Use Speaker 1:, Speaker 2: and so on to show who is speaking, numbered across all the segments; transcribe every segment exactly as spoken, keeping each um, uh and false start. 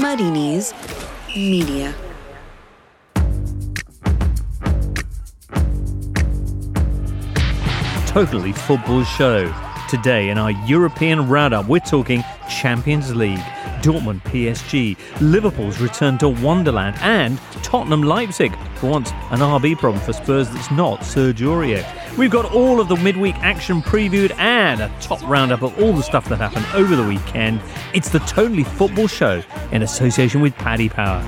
Speaker 1: Marini's Media.
Speaker 2: Totally Football Show. Today in our European roundup, we're talking Champions League, Dortmund P S G, Liverpool's return to Wonderland, and Tottenham Leipzig, for once an R B problem for Spurs that's not Sergio Aurier. We've got all of the midweek action previewed and a top roundup of all the stuff that happened over the weekend. It's the Totally Football Show in association with Paddy Power.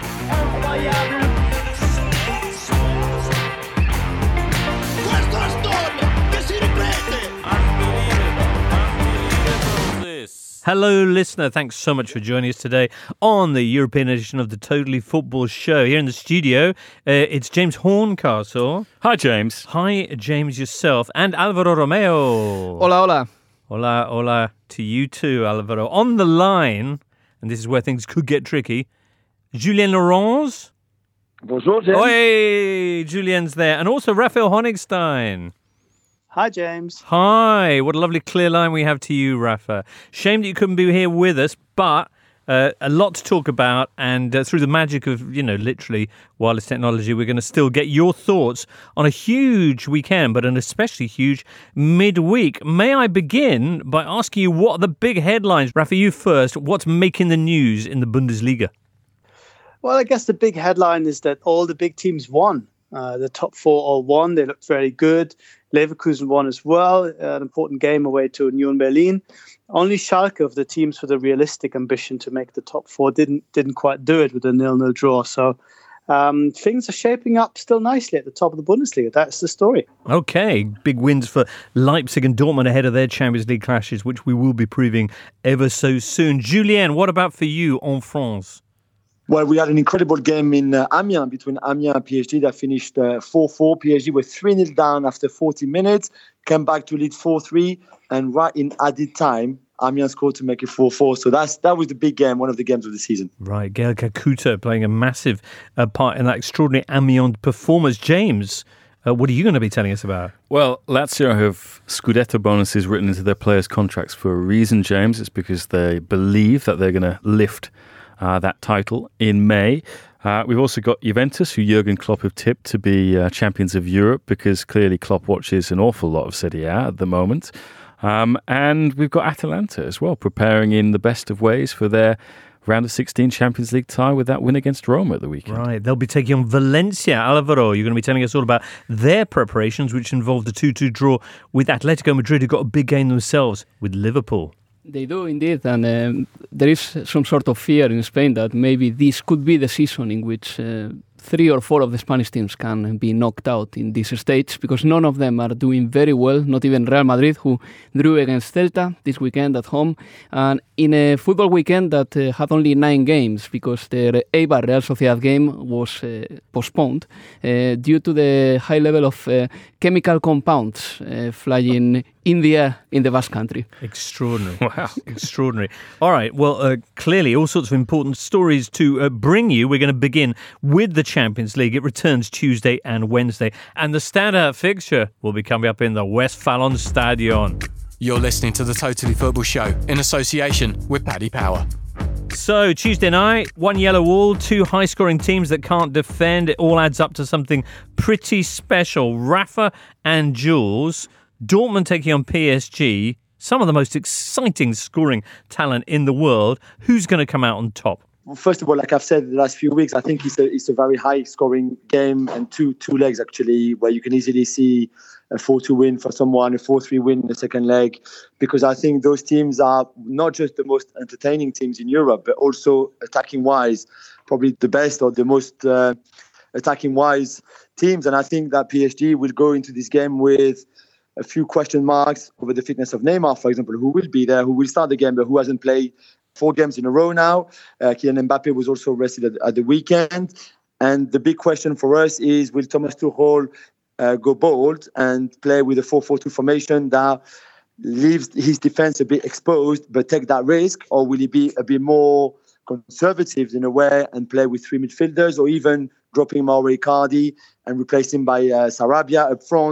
Speaker 2: Hello, listener. Thanks so much for joining us today on the European edition of the Totally Football Show. Here in the studio, uh, it's James Horncastle.
Speaker 3: Hi, James.
Speaker 2: Hi, James, yourself. And Alvaro Romeo.
Speaker 4: Hola, hola.
Speaker 2: Hola, hola to you too, Alvaro. On the line, and this is where things could get tricky, Julien Laurens.
Speaker 5: Bonjour, James.
Speaker 2: Hey, Julien's there. And also Raphael Honigstein.
Speaker 4: Hi, James.
Speaker 2: Hi. What a lovely clear line we have to you, Rafa. Shame that you couldn't be here with us, but uh, a lot to talk about. And uh, through the magic of, you know, literally wireless technology, we're going to still get your thoughts on a huge weekend, but an especially huge midweek. May I begin by asking you what are the big headlines? Rafa, you first. What's making the news in the Bundesliga?
Speaker 4: Well, I guess the big headline is that all the big teams won. Uh, the top four all won. They looked very good. Leverkusen won as well. Uh, an important game away to Union Berlin. Only Schalke of the teams with a realistic ambition to make the top four didn't didn't quite do it with a nil-nil draw. So um, things are shaping up still nicely at the top of the Bundesliga. That's the story.
Speaker 2: Okay, big wins for Leipzig and Dortmund ahead of their Champions League clashes, which we will be previewing ever so soon. Julien, what about for you en France?
Speaker 5: Well, we had an incredible game in uh, Amiens between Amiens and P S G that finished uh, four four. P S G were three nil down after forty minutes, came back to lead four three, and right in added time, Amiens scored to make it four four. So that's that was the big game, one of the games of the season.
Speaker 2: Right, Gael Kakuta playing a massive uh, part in that extraordinary Amiens performance. James, uh, what are you going to be telling us about?
Speaker 3: Well, Lazio have Scudetto bonuses written into their players' contracts for a reason, James. It's because they believe that they're going to lift Uh, that title in May. Uh, we've also got Juventus, who Jurgen Klopp have tipped to be uh, champions of Europe, because clearly Klopp watches an awful lot of Serie A at the moment. Um, and we've got Atalanta as well, preparing in the best of ways for their round of sixteen Champions League tie with that win against Roma at the weekend.
Speaker 2: Right, they'll be taking on Valencia. Alvaro, you're going to be telling us all about their preparations, which involved a two two draw with Atletico Madrid, who got a big game themselves with Liverpool.
Speaker 6: They do indeed, and um, there is some sort of fear in Spain that maybe this could be the season in which uh, three or four of the Spanish teams can be knocked out in this stage, because none of them are doing very well, not even Real Madrid, who drew against Celta this weekend at home, and in a football weekend that uh, had only nine games, because the Eibar Real Sociedad game was uh, postponed uh, due to the high level of uh, chemical compounds uh, flying in the air in the Basque Country.
Speaker 2: Extraordinary. Wow. Extraordinary. All right. Well, uh, clearly all sorts of important stories to uh, bring you. We're going to begin with the Champions League. It returns Tuesday and Wednesday. And the standout fixture will be coming up in the Westfalenstadion.
Speaker 7: You're listening to the Totally Football Show in association with Paddy Power.
Speaker 2: So, Tuesday night, one yellow wall, two high-scoring teams that can't defend. It all adds up to something pretty special. Rafa and Jules, Dortmund taking on P S G, some of the most exciting scoring talent in the world. Who's going to come out on top?
Speaker 5: Well, first of all, like I've said the last few weeks, I think it's a it's a very high-scoring game, and two two legs actually, where you can easily see a four two win for someone, a four three win in the second leg, because I think those teams are not just the most entertaining teams in Europe, but also attacking-wise, probably the best or the most uh, attacking-wise teams. And I think that P S G will go into this game with a few question marks over the fitness of Neymar, for example, who will be there, who will start the game, but who hasn't played four games in a row now. Uh, Kylian Mbappe was also rested at, at the weekend. And the big question for us is, will Thomas Tuchel uh, go bold and play with a four four two formation that leaves his defense a bit exposed, but take that risk? Or will he be a bit more conservative in a way and play with three midfielders, or even dropping Mauro Icardi and replace him by uh, Sarabia up front,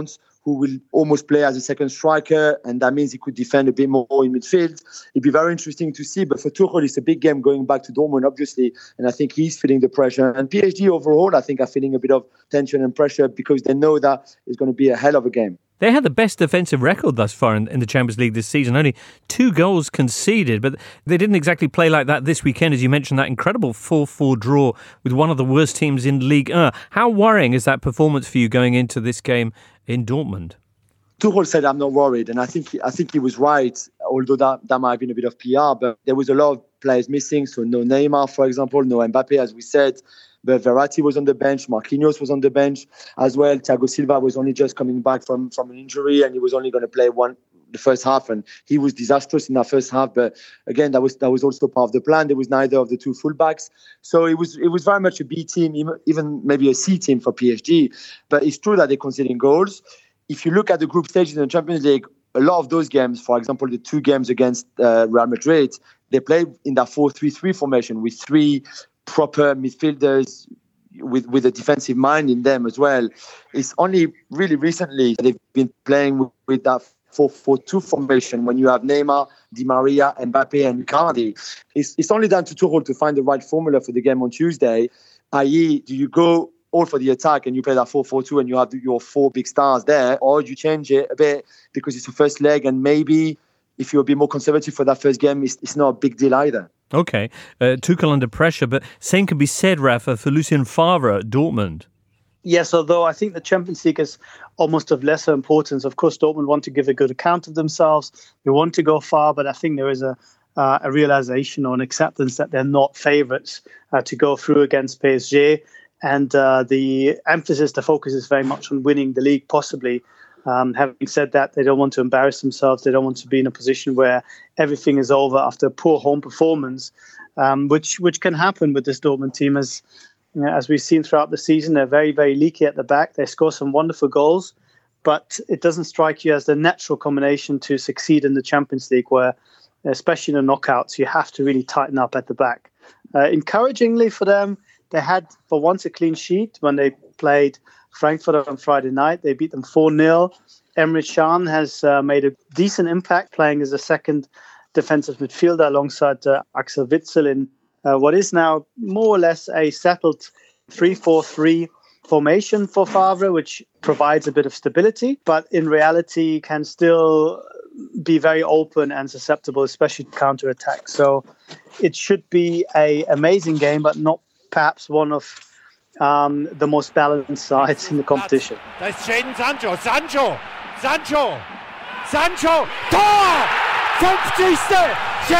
Speaker 5: who will almost play as a second striker, and that means he could defend a bit more in midfield. It'd be very interesting to see, but for Tuchel, it's a big game going back to Dortmund, obviously, and I think he's feeling the pressure. And P S G overall, I think, are feeling a bit of tension and pressure because they know that it's going to be a hell of a game.
Speaker 2: They had the best defensive record thus far in, in the Champions League this season. Only two goals conceded, but they didn't exactly play like that this weekend, as you mentioned, that incredible four four draw with one of the worst teams in Ligue one. How worrying is that performance for you going into this game in Dortmund?
Speaker 5: Tuchel said, I'm not worried, and I think I think he was right, although that, that might have been a bit of P R, but there was a lot of players missing, so no Neymar, for example, no Mbappe, as we said, but Verratti was on the bench, Marquinhos was on the bench as well, Thiago Silva was only just coming back from, from an injury, and he was only going to play one the first half, and he was disastrous in that first half, but again, that was that was also part of the plan. There was neither of the two fullbacks, so it was it was very much a B team, even maybe a C team for P S G, but it's true that they're conceding goals. If you look at the group stages in the Champions League, a lot of those games, for example, the two games against uh, Real Madrid, they played in that four three three formation with three proper midfielders with, with a defensive mind in them as well. It's only really recently they've been playing with, with that four four two formation when you have Neymar, Di Maria, Mbappe and Icardi. It's, it's only down to Tuchel to find the right formula for the game on Tuesday, that is, do you go all for the attack and you play that four four two and you have your four big stars there, or you change it a bit because it's the first leg and maybe if you're a bit more conservative for that first game, it's, it's not a big deal either.
Speaker 2: Okay, uh, Tuchel under pressure, but same can be said, Rafa, for Lucien Favre at Dortmund.
Speaker 4: Yes, although I think the Champions League is almost of lesser importance. Of course, Dortmund want to give a good account of themselves. They want to go far, but I think there is a uh, a realization or an acceptance that they're not favourites uh, to go through against P S G. And uh, the emphasis, the focus is very much on winning the league, possibly. Um, having said that, they don't want to embarrass themselves. They don't want to be in a position where everything is over after a poor home performance, um, which which can happen with this Dortmund team. As you know, as we've seen throughout the season, they're very, very leaky at the back. They score some wonderful goals, but it doesn't strike you as the natural combination to succeed in the Champions League, where, especially in the knockouts, you have to really tighten up at the back. Uh, encouragingly for them, they had, for once, a clean sheet when they played Frankfurt on Friday night. They beat them four nil. Emre Can has uh, made a decent impact playing as a second defensive midfielder alongside uh, Axel Witsel in uh, what is now more or less a settled three four three formation for Favre, which provides a bit of stability, but in reality can still be very open and susceptible, especially to counter-attack. So it should be an amazing game, but not perhaps one of um, the most balanced sides in the competition.
Speaker 8: That's Jadon Sancho, Sancho, Sancho, Sancho, Tor! fünfzigste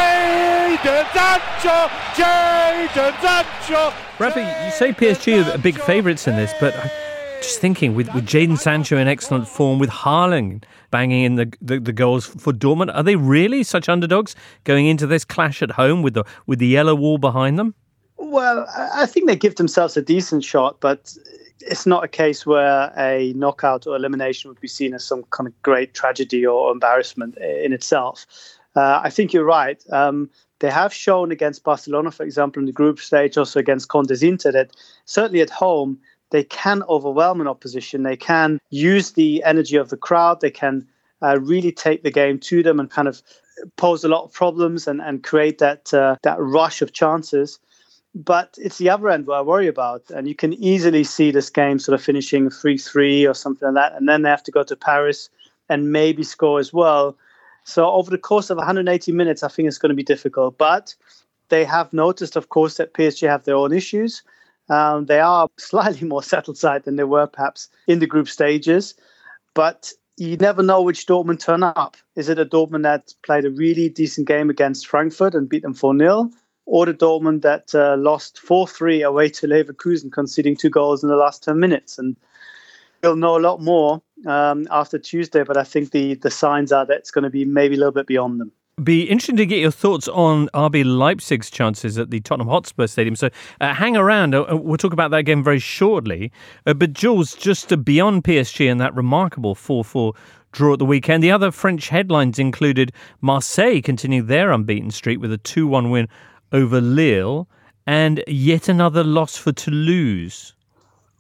Speaker 8: Jadon Sancho, Jadon Sancho.
Speaker 2: Rafa, you say P S G are big favourites in this, but I'm just thinking, with, with Jadon Sancho in excellent form, with Haaland banging in the, the, the goals for Dortmund, are they really such underdogs going into this clash at home with the with the yellow wall behind them?
Speaker 4: Well, I think they give themselves a decent shot, but it's not a case where a knockout or elimination would be seen as some kind of great tragedy or embarrassment in itself. Uh, I think you're right. Um, they have shown against Barcelona, for example, in the group stage, also against Conte's Inter, that certainly at home, they can overwhelm an opposition. They can use the energy of the crowd. They can uh, really take the game to them and kind of pose a lot of problems and, and create that uh, that rush of chances. But it's the other end where I worry about. And you can easily see this game sort of finishing three three or something like that. And then they have to go to Paris and maybe score as well. So over the course of one hundred eighty minutes, I think it's going to be difficult. But they have noticed, of course, that P S G have their own issues. Um, they are slightly more settled side than they were perhaps in the group stages. But you never know which Dortmund turn up. Is it a Dortmund that played a really decent game against Frankfurt and beat them four nil? Or the Dortmund that uh, lost four three away to Leverkusen, conceding two goals in the last ten minutes. And we'll know a lot more um, after Tuesday, but I think the, the signs are that it's going to be maybe a little bit beyond them.
Speaker 2: Be interesting to get your thoughts on R B Leipzig's chances at the Tottenham Hotspur Stadium. So uh, hang around. Uh, we'll talk about that game very shortly. Uh, but Jules, just uh, beyond P S G and that remarkable four four draw at the weekend, the other French headlines included Marseille continuing their unbeaten streak with a two one win over Lille, and yet another loss for Toulouse.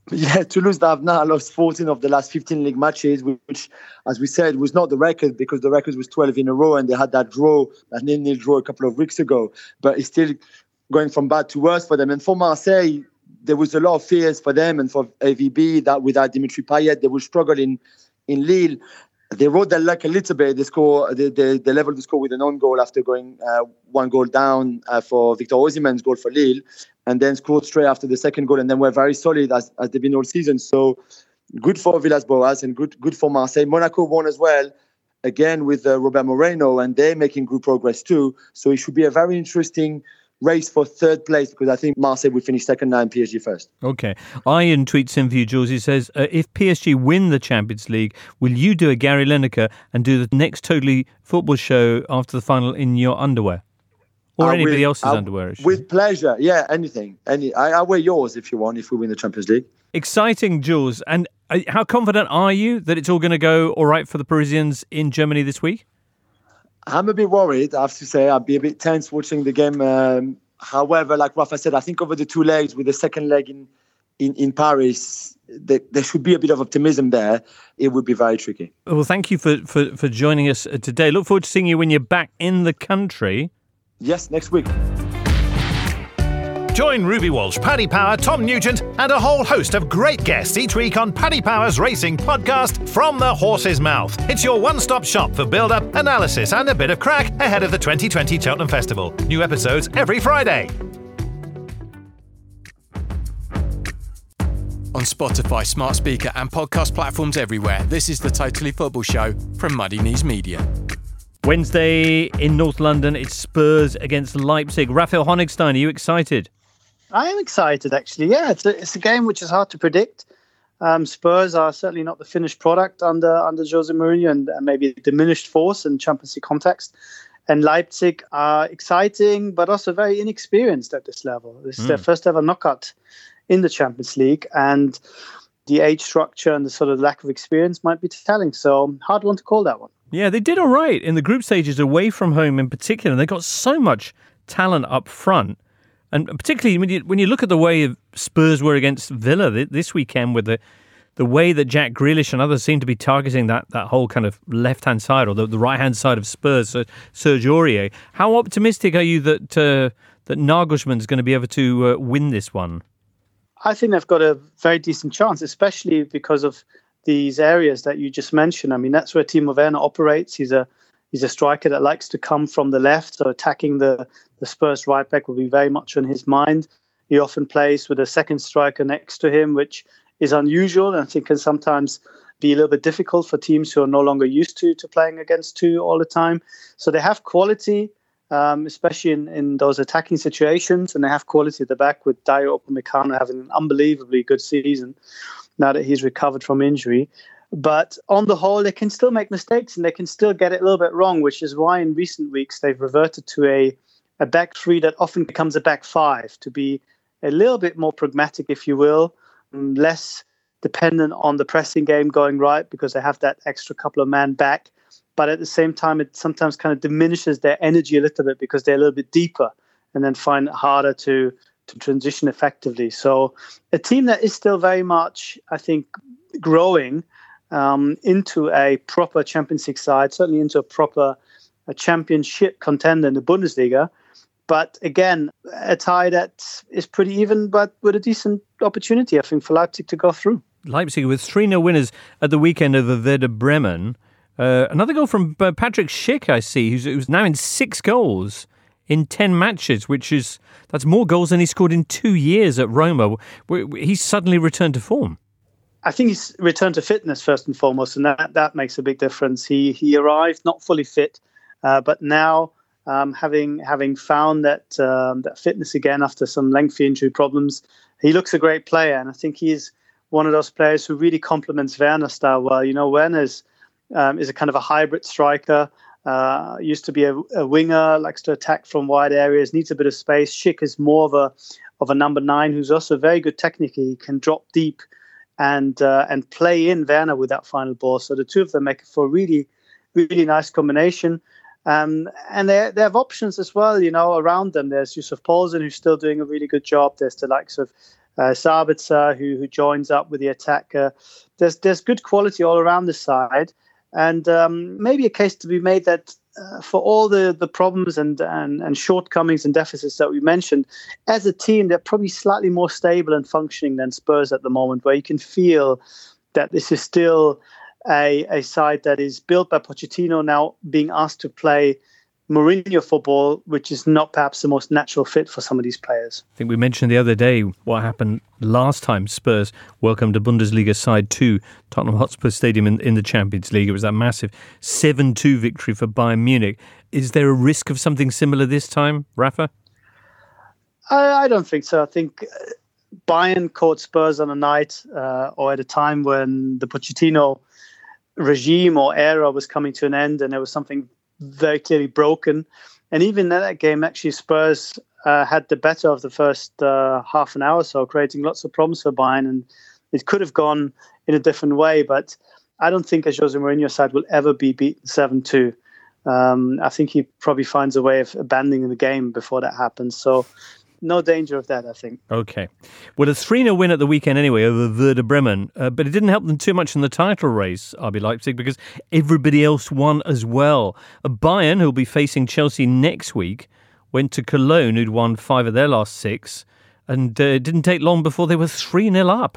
Speaker 5: Yeah, Toulouse have now lost fourteen of the last fifteen league matches, which, as we said, was not the record because the record was twelve in a row and they had that draw, that nil-nil draw a couple of weeks ago. But it's still going from bad to worse for them. And for Marseille, there was a lot of fears for them and for A V B that without Dimitri Payet, they would struggle in, in Lille. They rode their luck a little bit. They score, they, they, they leveled the score with an own goal after going uh, one goal down uh, for Victor Osimhen's goal for Lille, and then scored straight after the second goal, and then were very solid as, as they've been all season. So good for Villas-Boas and good good for Marseille. Monaco won as well, again with uh, Robert Moreno, and they're making good progress too. So it should be a very interesting race for third place because I think Marseille will finish second now and P S G first.
Speaker 2: Okay. Ian tweets in for you, Jules. He says, uh, if P S G win the Champions League, will you do a Gary Lineker and do the next Totally Football show after the final in your underwear? Or
Speaker 5: I
Speaker 2: anybody
Speaker 5: will,
Speaker 2: else's
Speaker 5: I,
Speaker 2: underwear? Actually.
Speaker 5: With pleasure. Yeah, anything. Any. I, I'll wear yours if you want, if we win the Champions League.
Speaker 2: Exciting, Jules. And uh, how confident are you that it's all going to go all right for the Parisians in Germany this week?
Speaker 5: I'm a bit worried, I have to say. I'll be a bit tense watching the game. Um, however, like Rafa said, I think over the two legs, with the second leg in, in, in Paris, there, there should be a bit of optimism there. It would be very tricky.
Speaker 2: Well, thank you for, for, for joining us today. Look forward to seeing you when you're back in the country.
Speaker 5: Yes, next week.
Speaker 9: Join Ruby Walsh, Paddy Power, Tom Nugent, and a whole host of great guests each week on Paddy Power's racing podcast, From the Horse's Mouth. It's your one-stop shop for build-up, analysis, and a bit of crack ahead of the twenty twenty Cheltenham Festival. New episodes every Friday.
Speaker 7: On Spotify, smart speaker, and podcast platforms everywhere, this is the Totally Football Show from Muddy Knees Media.
Speaker 2: Wednesday in North London, it's Spurs against Leipzig. Raphael Honigstein, are you excited?
Speaker 4: I am excited, actually. Yeah, it's a, it's a game which is hard to predict. Um, Spurs are certainly not the finished product under under Jose Mourinho and, and maybe a diminished force in Champions League context. And Leipzig are exciting, but also very inexperienced at this level. This is mm. their first ever knockout in the Champions League, and the age structure and the sort of lack of experience might be telling. So hard one to call that one.
Speaker 2: Yeah, they did all right in the group stages away from home in particular. They got so much talent up front. And particularly when you when you look at the way Spurs were against Villa this weekend, with the the way that Jack Grealish and others seem to be targeting that, that whole kind of left-hand side or the, the right-hand side of Spurs, so Serge Aurier. How optimistic are you that uh, that Nagelsmann's going to be able to uh, win this one?
Speaker 4: I think they've got a very decent chance, especially because of these areas that you just mentioned. I mean, that's where Timo Werner operates. He's a he's a striker that likes to come from the left, so attacking the The Spurs right back will be very much on his mind. He often plays with a second striker next to him, which is unusual and I think can sometimes be a little bit difficult for teams who are no longer used to, to playing against two all the time. So they have quality, um, especially in, in those attacking situations, and they have quality at the back with Dayo Upamecano having an unbelievably good season now that he's recovered from injury. But on the whole, they can still make mistakes and they can still get it a little bit wrong, which is why in recent weeks they've reverted to a a back three that often becomes a back five, to be a little bit more pragmatic, if you will, less dependent on the pressing game going right because they have that extra couple of man back. But at the same time, it sometimes kind of diminishes their energy a little bit because they're a little bit deeper and then find it harder to, to transition effectively. So a team that is still very much, I think, growing um, into a proper Champions League side, certainly into a proper a championship contender in the Bundesliga. But again, a tie that is pretty even, but with a decent opportunity, I think, for Leipzig to go through.
Speaker 2: Leipzig with three nil winners at the weekend over Werder Bremen. Uh, another goal from uh, Patrick Schick, I see, who's, who's now in six goals in ten matches, which is that's more goals than he scored in two years at Roma. He's suddenly returned to form.
Speaker 4: I think he's returned to fitness first and foremost, and that, that makes a big difference. He he arrived not fully fit, uh, but now um, having having found that um, that fitness again after some lengthy injury problems, he looks a great player, and I think he's one of those players who really complements Werner's style well. You know, Werner's um, is a kind of a hybrid striker. Uh, used to be a, a winger, likes to attack from wide areas, needs a bit of space. Schick is more of a of a number nine who's also very good technically. He can drop deep and uh, and play in Werner with that final ball. So the two of them make it for a really, really nice combination. Um, and they they have options as well, you know, around them. There's Yusuf Poulsen, who's still doing a really good job. There's the likes of uh, Sabitzer, who who joins up with the attack. Uh, there's there's good quality all around the side, and um, maybe a case to be made that uh, for all the, the problems and, and and shortcomings and deficits that we mentioned, as a team they're probably slightly more stable and functioning than Spurs at the moment, where you can feel that this is still a a side that is built by Pochettino, now being asked to play Mourinho football, which is not perhaps the most natural fit for some of these players.
Speaker 2: I think we mentioned the other day what happened last time Spurs welcomed a Bundesliga side to Tottenham Hotspur Stadium in, in the Champions League. It was that massive seven two victory for Bayern Munich. Is there a risk of something similar this time, Rafa?
Speaker 4: I, I don't think so. I think Bayern caught Spurs on a night uh, or at a time when the Pochettino regime or era was coming to an end, and there was something very clearly broken. And even in that game, actually, Spurs uh, had the better of the first uh, half an hour or so, creating lots of problems for Bayern. And it could have gone in a different way. But I don't think a Jose Mourinho side will ever be beaten seven two. Um, I think he probably finds a way of abandoning the game before that happens. So no danger of that, I think.
Speaker 2: Okay. Well, a three nil win at the weekend anyway over Werder Bremen, uh, but it didn't help them too much in the title race, R B Leipzig, because everybody else won as well. Uh, Bayern, who'll be facing Chelsea next week, went to Cologne, who'd won five of their last six, and uh, it didn't take long before they were three nil up.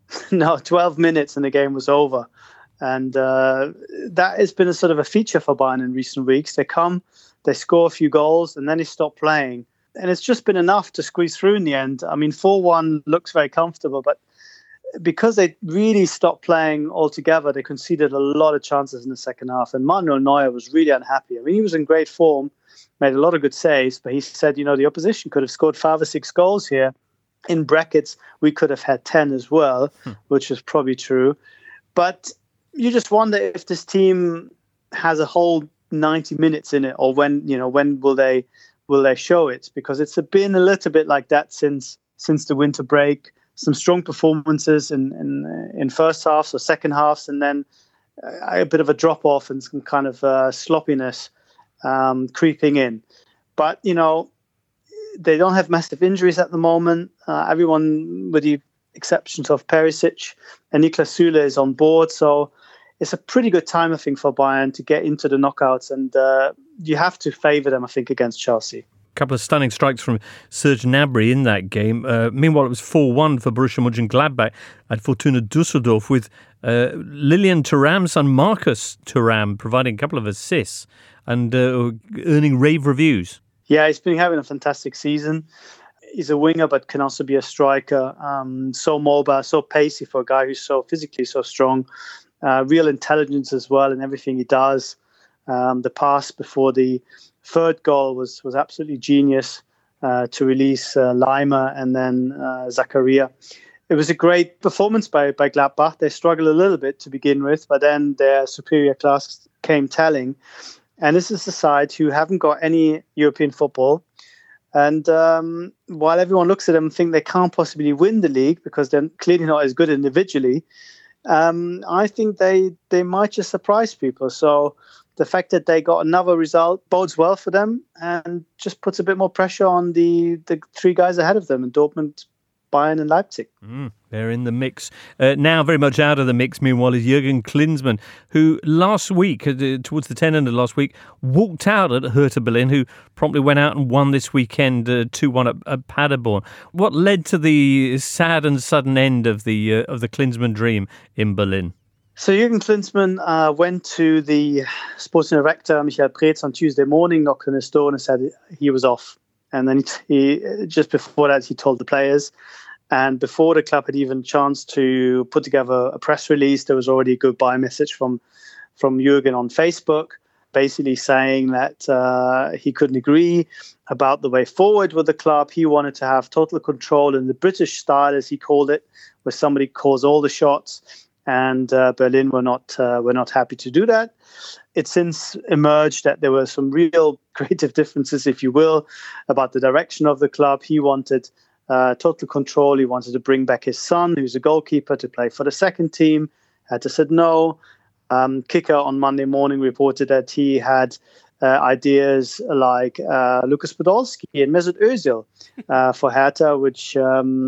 Speaker 4: No, twelve minutes and the game was over. And uh, that has been a sort of a feature for Bayern in recent weeks. They come, they score a few goals, and then they stop playing. And it's just been enough to squeeze through in the end. I mean, four one looks very comfortable, but because they really stopped playing altogether, they conceded a lot of chances in the second half. And Manuel Neuer was really unhappy. I mean, he was in great form, made a lot of good saves, but he said, you know, the opposition could have scored five or six goals here. In brackets, we could have had ten as well, hmm. which is probably true. But you just wonder if this team has a whole ninety minutes in it, or when, you know, when will they will they show it? Because it's been a little bit like that since since the winter break. Some strong performances in in, in first halves or second halves, and then a bit of a drop off and some kind of uh, sloppiness um, creeping in. But you know, they don't have massive injuries at the moment. Uh, everyone, with the exceptions of Perisic and Niklas Süle, is on board. So it's a pretty good time, I think, for Bayern to get into the knockouts, and uh, you have to favour them, I think, against Chelsea.
Speaker 2: A couple of stunning strikes from Serge Gnabry in that game. Uh, meanwhile, it was four one for Borussia Mönchengladbach at Fortuna Düsseldorf, with uh, Lilian Thuram's son Marcus Thuram providing a couple of assists and uh, earning rave reviews. Yeah,
Speaker 4: he's been having a fantastic season. He's a winger, but can also be a striker. Um, so mobile, so pacey for a guy who's so physically so strong. Uh, real intelligence as well in everything he does. Um, the pass before the third goal was was absolutely genius uh, to release uh, Lima and then uh, Zakaria. It was a great performance by, by Gladbach. They struggled a little bit to begin with, but then their superior class came telling. And this is a side who haven't got any European football. And um, while everyone looks at them and think they can't possibly win the league because they're clearly not as good individually, um, I think they, they might just surprise people. So the fact that they got another result bodes well for them and just puts a bit more pressure on the, the three guys ahead of them in Dortmund, Bayern and Leipzig. Mm, they're in the mix. Uh, now very much out of the mix, meanwhile, is Jurgen Klinsmann, who last week, uh, towards the tail end of last week, walked out at Hertha Berlin, who promptly went out and won this weekend uh, two one at, at Paderborn. What led to the sad and sudden end of the uh, of the Klinsmann dream in Berlin? So Jurgen Klinsmann uh, went to the sporting director, Michael Preetz, on Tuesday morning, knocked on his door and said he was off. And then he, just before that, he told the players. And before the club had even a chance to put together a press release, there was already a goodbye message from from Jurgen on Facebook, basically saying that uh, he couldn't agree about the way forward with the club. He wanted to have total control in the British style, as he called it, where somebody calls all the shots. And uh, Berlin were not uh, were not happy to do that. It's since emerged that there were some real creative differences, if you will, about the direction of the club. He wanted uh, total control. He wanted to bring back his son, who's a goalkeeper, to play for the second team. Had to said no. Um, Kicker on Monday morning reported that he had uh, ideas like uh, Lucas Podolski and Mesut Özil uh, for Hertha, which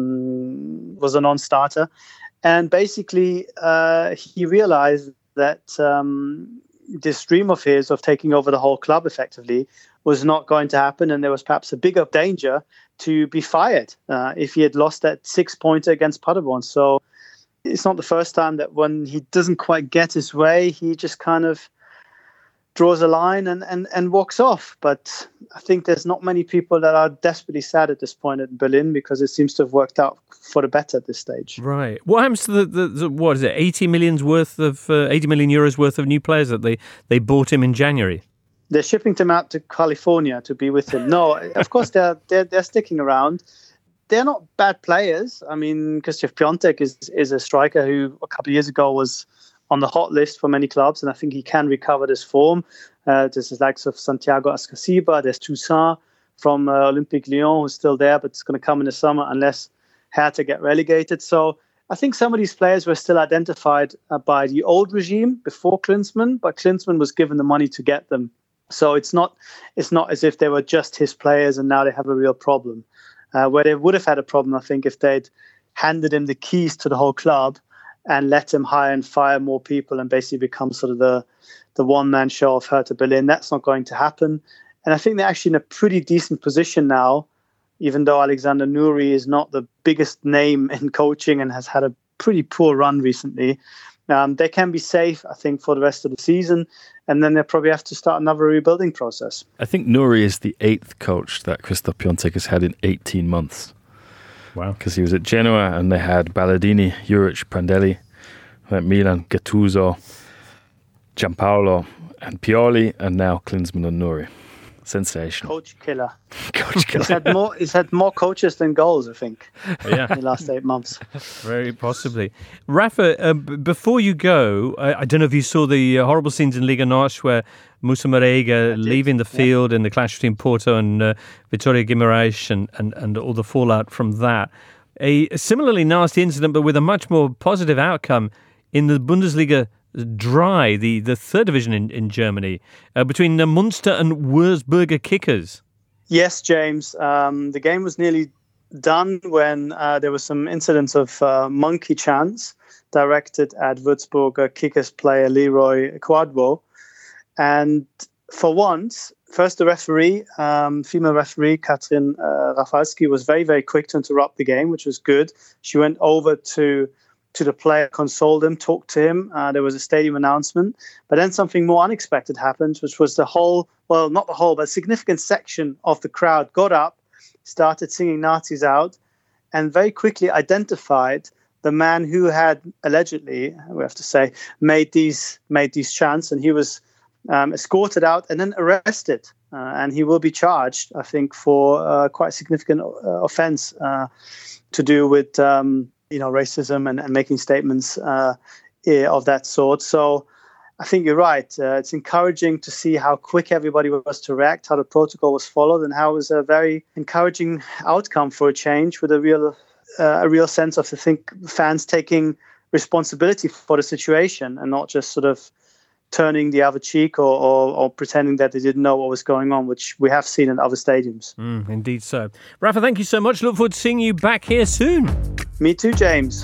Speaker 4: um, was a non-starter. And basically, uh, he realized that um, this dream of his of taking over the whole club effectively was not going to happen, and there was perhaps a bigger danger to be fired uh, if he had lost that six-pointer against Paderborn. So it's not the first time that when he doesn't quite get his way, he just kind of draws a line and, and, and walks off. But I think there's not many people that are desperately sad at this point at Berlin, because it seems to have worked out for the better at this stage.
Speaker 2: Right. What happens to the, the, the what is it, eighty millions worth of uh, eighty million euros worth of new players that they, they bought him in January?
Speaker 4: They're shipping them out to California to be with him. No, of course they're they're, they're sticking around. They're not bad players. I mean, Krzysztof Piątek is is a striker who a couple of years ago was on the hot list for many clubs, and I think he can recover this form. Uh, there's the likes of Santiago Ascasiba, there's Toussaint from uh, Olympique Lyon, who's still there, but it's going to come in the summer unless Hertha get relegated. So I think some of these players were still identified uh, by the old regime before Klinsmann, but Klinsmann was given the money to get them. So it's not it's not as if they were just his players and now they have a real problem. Uh, where they would have had a problem, I think, if they'd handed him the keys to the whole club and let him hire and fire more people and basically become sort of the the one-man show of Hertha Berlin. That's not going to happen. And I think they're actually in a pretty decent position now, even though Alexander Nuri is not the biggest name in coaching and has had a pretty poor run recently. Um, they can be safe, I think, for the rest of the season, and then they'll probably have to start another rebuilding process.
Speaker 3: I think Nuri is the eighth coach that Krzysztof Piątek has had in eighteen months.
Speaker 2: Wow.
Speaker 3: Because he was at Genoa and they had Ballardini, Juric, Prandelli, at Milan, Gattuso, Giampaolo and Pioli, and now Klinsmann and Nuri. Sensational.
Speaker 4: Coach killer.
Speaker 3: Coach killer.
Speaker 4: He's had more, he's had more coaches than goals, I think,
Speaker 2: yeah.
Speaker 4: in the last eight months.
Speaker 2: Very possibly. Rafa, uh, b- before you go, I, I don't know if you saw the uh, horrible scenes in Liga Norte where Moussa Marega leaving the field yeah. in the clash between Porto and uh, Vitória Guimarães and, and, and all the fallout from that. A, a similarly nasty incident, but with a much more positive outcome in the Bundesliga Dry, the, the third division in, in Germany, uh, between the Munster and Würzburger Kickers.
Speaker 4: Yes, James. Um, the game was nearly done when uh, there was some incidents of uh, monkey chants directed at Würzburger Kickers player Leroy Quadwo. And for once, first the referee, um, female referee Katrin uh, Rafalski, was very, very quick to interrupt the game, which was good. She went over to to the player, consoled him, talked to him. Uh, there was a stadium announcement. But then something more unexpected happened, which was the whole, well, not the whole, but a significant section of the crowd got up, started singing Nazis out, and very quickly identified the man who had allegedly, we have to say, made these made these chants. And he was um, escorted out and then arrested. Uh, and he will be charged, I think, for uh, quite a significant uh, offense uh, to do with... Um, you know, racism and, and making statements uh, of that sort. So I think you're right. Uh, it's encouraging to see how quick everybody was to react, how the protocol was followed, and how it was a very encouraging outcome for a change with a real uh, a real sense of, I think, fans taking responsibility for the situation and not just sort of turning the other cheek or, or, or pretending that they didn't know what was going on, which we have seen in other stadiums.
Speaker 2: Mm, indeed so. Rafa, thank you so much. Look forward to seeing you back here soon.
Speaker 4: Me too, James.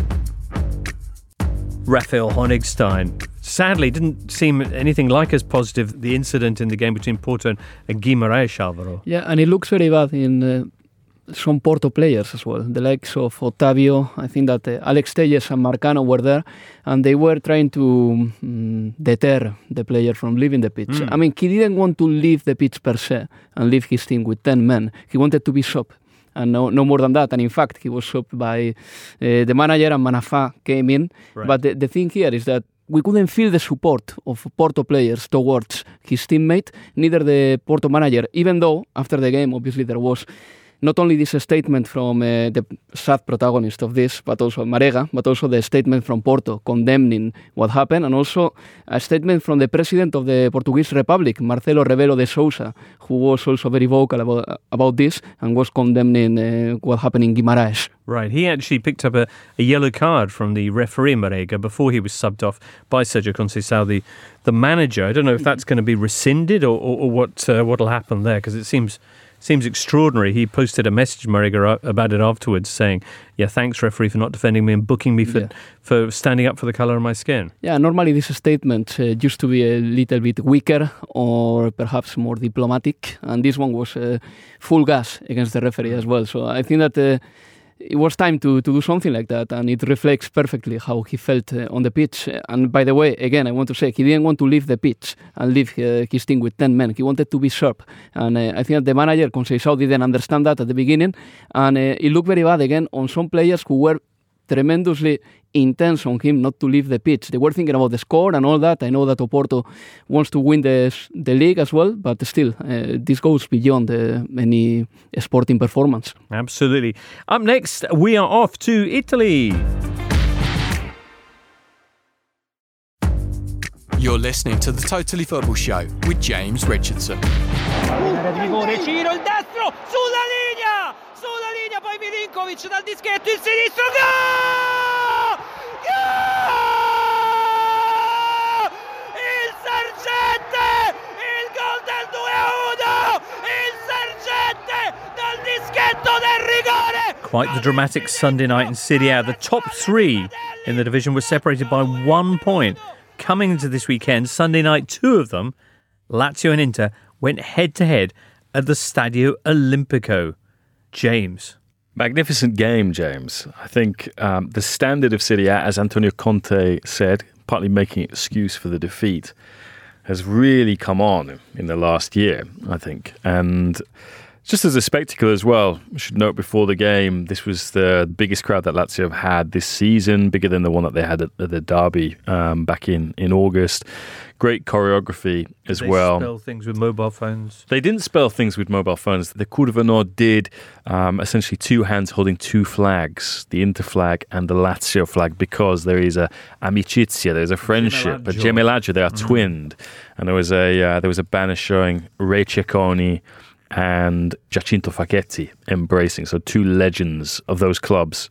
Speaker 2: Raphael Honigstein. Sadly, didn't seem anything like as positive, the incident in the game between Porto and Guimarães, Alvaro.
Speaker 6: Yeah, and it looks very bad in uh, some Porto players as well. The likes of Otavio, I think that uh, Alex Telles and Marcano were there, and they were trying to um, deter the player from leaving the pitch. Mm. I mean, he didn't want to leave the pitch per se and leave his team with ten men. He wanted to be stopped. And no, no more than that. And in fact, he was stopped by uh, the manager, and Manafá came in. Right. But the, the thing here is that we couldn't feel the support of Porto players towards his teammate, neither the Porto manager, even though after the game, obviously, there was not only this statement from uh, the sad protagonist of this, but also Marega, but also the statement from Porto condemning what happened, and also a statement from the president of the Portuguese Republic, Marcelo Rebelo de Sousa, who was also very vocal about, about this and was condemning uh, what happened in Guimarães.
Speaker 2: Right, he actually picked up a, a yellow card from the referee Marega before he was subbed off by Sergio Conceição, the, the manager. I don't know if that's going to be rescinded or, or, or what uh, what'll happen there, because it seems seems extraordinary. He posted a message, Marega, about it afterwards, saying, "Yeah, thanks, referee, for not defending me and booking me for yeah. for standing up for the colour of my skin."
Speaker 6: Yeah, normally this statement uh, used to be a little bit weaker or perhaps more diplomatic, and this one was uh, full gas against the referee as well. So I think that Uh, it was time to, to do something like that, and it reflects perfectly how he felt uh, on the pitch. And by the way, again, I want to say, he didn't want to leave the pitch and leave uh, his team with ten men. He wanted to be sharp. And uh, I think that the manager, Conceição, didn't understand that at the beginning. And uh, it looked very bad, again, on some players who were tremendously intense on him not to leave the pitch. They were thinking about the score and all that. I know that Oporto wants to win the the league as well, but still, uh, this goes beyond uh, any sporting performance.
Speaker 2: Absolutely. Up next, we are off to Italy.
Speaker 7: You're listening to the Totally Football Show with James Richardson.
Speaker 10: Ciro il destro sulla linea, sulla linea, poi Milinkovic dal dischetto il sinistro, gol! Gol! Il Sergente, il gol del due a uno, il Sergente dal dischetto del rigore.
Speaker 2: Quite the dramatic Sunday night in Serie A. The top three in the division were separated by one point. Coming into this weekend, Sunday night, two of them, Lazio and Inter, went head-to-head at the Stadio Olimpico. James.
Speaker 3: Magnificent game, James. I think um, the standard of Serie A, as Antonio Conte said, partly making excuse for the defeat, has really come on in the last year, I think. And just as a spectacle as well, I should note before the game, this was the biggest crowd that Lazio have had this season, bigger than the one that they had at the derby um, back in, in August. Great choreography as
Speaker 2: they
Speaker 3: well.
Speaker 2: They spell things with mobile phones.
Speaker 3: They didn't spell things with mobile phones. The Curva Nord did um, essentially two hands holding two flags, the Inter flag and the Lazio flag, because there is a amicizia, there's a friendship, a gemelaggio, they are mm. twinned. And there was a uh, there was a banner showing Ray Cecconi and Giacinto Facchetti embracing, so two legends of those clubs.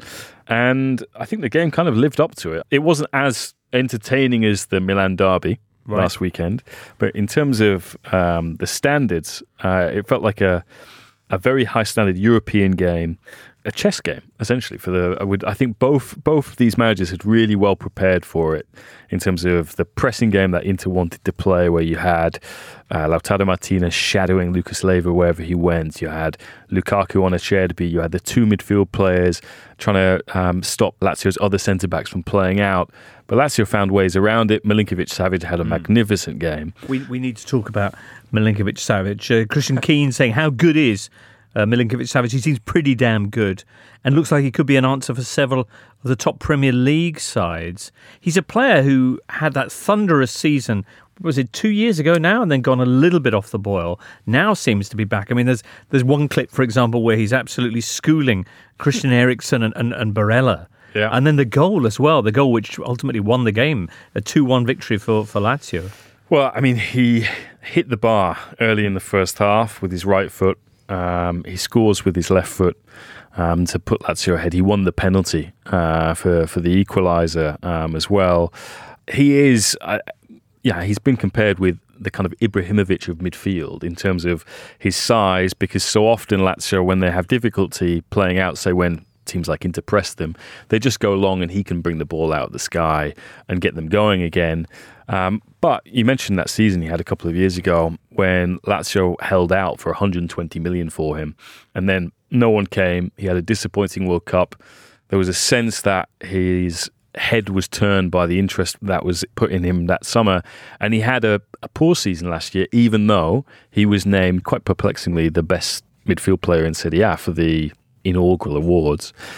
Speaker 3: And I think the game kind of lived up to it. It wasn't as entertaining as the Milan derby right. last weekend, but in terms of um, the standards, uh, it felt like a a very high standard European game, a chess game essentially. For the, I would, I think both both of these managers had really well prepared for it in terms of the pressing game that Inter wanted to play, where you had uh, Lautaro Martinez shadowing Lucas Leiva wherever he went. You had Lukaku on Acerbi. You had the two midfield players trying to um, stop Lazio's other centre backs from playing out. But Lazio found ways around it. Milinkovic-Savic had a mm. magnificent game.
Speaker 2: We we need to talk about Milinkovic-Savic. Uh, Christian Keane saying how good is uh, Milinkovic-Savic. He seems pretty damn good and looks like he could be an answer for several of the top Premier League sides. He's a player who had that thunderous season, was it two years ago now, and then gone a little bit off the boil. Now seems to be back. I mean, there's there's one clip, for example, where he's absolutely schooling Christian Eriksen and, and, and Barella.
Speaker 3: Yeah.
Speaker 2: And then the goal as well, the goal which ultimately won the game, a two one victory for, for Lazio.
Speaker 3: Well, I mean, he hit the bar early in the first half with his right foot. Um, he scores with his left foot um, to put Lazio ahead. He won the penalty uh, for, for the equaliser um, as well. He is, uh, yeah, he's been compared with the kind of Ibrahimovic of midfield in terms of his size, because so often Lazio, when they have difficulty playing out, say when teams like Inter press them, they just go long and he can bring the ball out of the sky and get them going again. Um, but you mentioned that season he had a couple of years ago when Lazio held out for one hundred twenty million for him, and then no one came. He had a disappointing World Cup. There was a sense that his head was turned by the interest that was put in him that summer, and he had a, a poor season last year, even though he was named, quite perplexingly, the best midfield player in Serie A for the inaugural awards.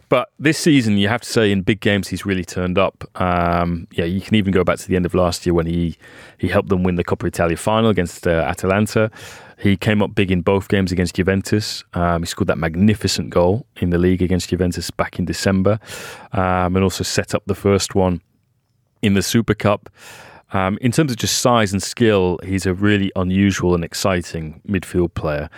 Speaker 3: But this season, you have to say, in big games, he's really turned up. Um, yeah, you can even go back to the end of last year when he, he helped them win the Coppa Italia final against uh, Atalanta. He came up big in both games against Juventus. Um, he scored that magnificent goal in the league against Juventus back in December, um, and also set up the first one in the Super Cup. Um, in terms of just size and skill, he's a really unusual and exciting midfield player.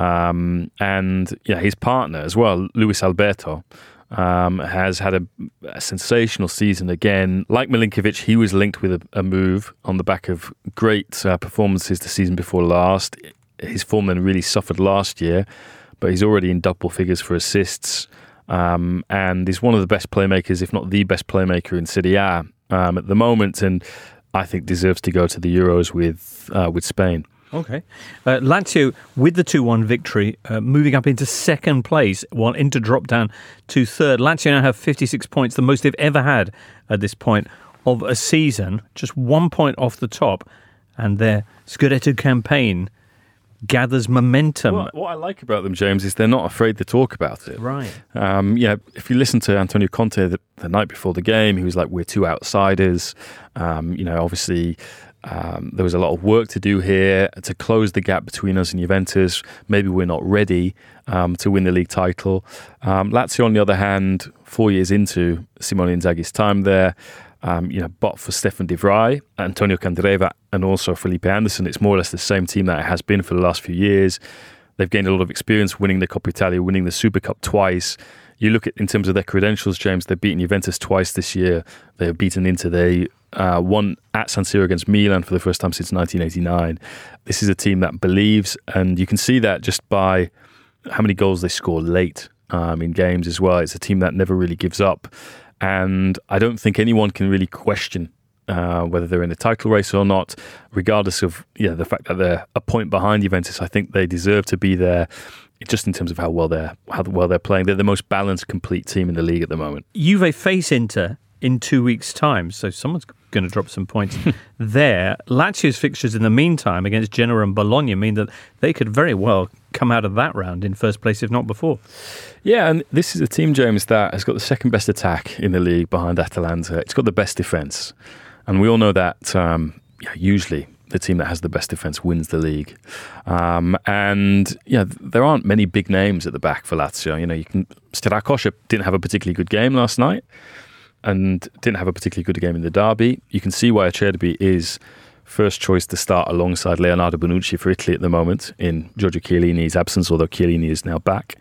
Speaker 3: Um, and yeah, his partner as well, Luis Alberto, um, has had a, a sensational season again. Like Milinkovic, he was linked with a, a move on the back of great uh, performances the season before last. His form then really suffered last year, but he's already in double figures for assists, um, and he's one of the best playmakers, if not the best playmaker in Serie A um, at the moment, and I think deserves to go to the Euros with uh, with Spain.
Speaker 2: Okay. Uh, Lazio, with the two one victory, uh, moving up into second place, while Inter dropped down to third. Lazio now have fifty-six points, the most they've ever had at this point of a season, just one point off the top, and their Scudetto campaign gathers momentum.
Speaker 3: What, what I like about them, James, is they're not afraid to talk about it.
Speaker 2: Right.
Speaker 3: Um, yeah, if you listen to Antonio Conte the, the night before the game, he was like, we're two outsiders. Um, you know, obviously, um, there was a lot of work to do here to close the gap between us and Juventus. Maybe we're not ready um, to win the league title. Um, Lazio, on the other hand, four years into Simone Inzaghi's time there, Um, you know, but for Stefan de Vrij, Antonio Candreva, and also Felipe Anderson, it's more or less the same team that it has been for the last few years. They've gained a lot of experience winning the Coppa Italia, winning the Super Cup twice. You look at, in terms of their credentials, James, they've beaten Juventus twice this year. They have beaten Inter. They uh, won at San Siro against Milan for the first time since nineteen eighty-nine. This is a team that believes, and you can see that just by how many goals they score late um, in games as well. It's a team that never really gives up. And I don't think anyone can really question uh, whether they're in the title race or not, regardless of yeah, the fact that they're a point behind Juventus. I think they deserve to be there, just in terms of how well they're how well they're playing. They're the most balanced, complete team in the league at the moment.
Speaker 2: Juve face Inter in two weeks' time, so someone's going to drop some points there. Lazio's fixtures in the meantime against Genoa and Bologna mean that they could very well come out of that round in first place, if not before.
Speaker 3: Yeah, and this is a team, James, that has got the second best attack in the league behind Atalanta. It's got the best defence. And we all know that um, yeah, usually the team that has the best defence wins the league. Um, and yeah, there aren't many big names at the back for Lazio. You know, you can Strakosha didn't have a particularly good game last night and didn't have a particularly good game in the derby. You can see why Acerbi is first choice to start alongside Leonardo Bonucci for Italy at the moment in Giorgio Chiellini's absence, although Chiellini is now back.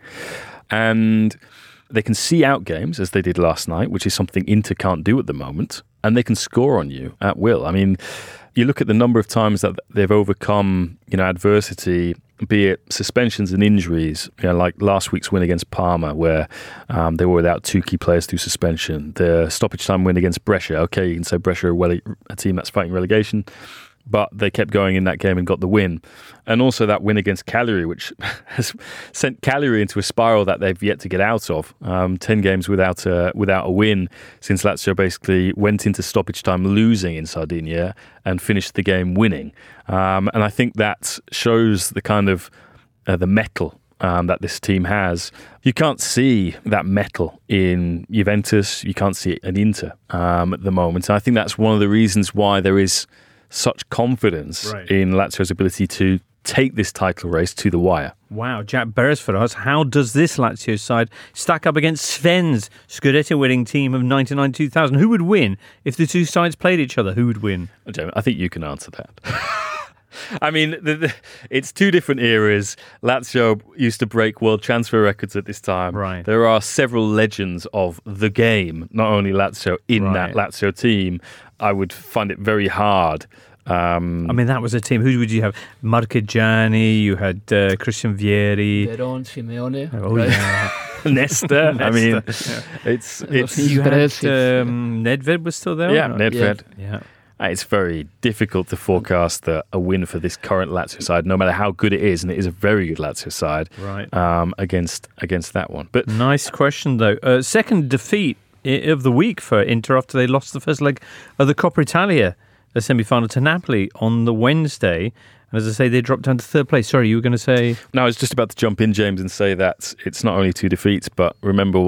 Speaker 3: And they can see out games, as they did last night, which is something Inter can't do at the moment, and they can score on you at will. I mean, you look at the number of times that they've overcome, you know, adversity, be it suspensions and injuries, you know, like last week's win against Parma, where um, they were without two key players through suspension. The stoppage time win against Brescia. Okay, you can say Brescia are well, a team that's fighting relegation, but they kept going in that game and got the win. And also that win against Cagliari, which has sent Cagliari into a spiral that they've yet to get out of. Um, ten games without a, without a win since Lazio basically went into stoppage time losing in Sardinia and finished the game winning. Um, and I think that shows the kind of uh, the mettle um, that this team has. You can't see that mettle in Juventus. You can't see it in Inter um, at the moment. And I think that's one of the reasons why there is such confidence right. in Lazio's ability to take this title race to the wire.
Speaker 2: Wow, Jack Beres for us. How does this Lazio side stack up against Sven's Scudetto winning team of ninety-nine two thousand? Who would win if the two sides played each other? Who would win?
Speaker 3: I think you can answer that. I mean, the, the, it's two different eras. Lazio used to break world transfer records at this time.
Speaker 2: Right.
Speaker 3: There are several legends of the game, not only Lazio, in right. that Lazio team. I would find it very hard. Um,
Speaker 2: I mean, that was a team. Who would you have? Marchegiani, you had uh, Christian Vieri.
Speaker 6: Veron, Simeone.
Speaker 2: Oh, right. yeah.
Speaker 3: Nesta.
Speaker 2: Nesta.
Speaker 3: I mean,
Speaker 2: yeah.
Speaker 3: it's... it's
Speaker 2: you had um, Nedved was still there?
Speaker 3: Yeah, Nedved.
Speaker 2: Yeah. yeah.
Speaker 3: It's very difficult to forecast a, a win for this current Lazio side, no matter how good it is, and it is a very good Lazio side,
Speaker 2: right?
Speaker 3: Um, against against that one. But
Speaker 2: nice question though. Uh, second defeat of the week for Inter after they lost the first leg of the Coppa Italia, the semi-final to Napoli on the Wednesday. And as I say, they dropped down to third place. Sorry, you were going to say?
Speaker 3: No, I was just about to jump in, James, and say that it's not only two defeats, but remember what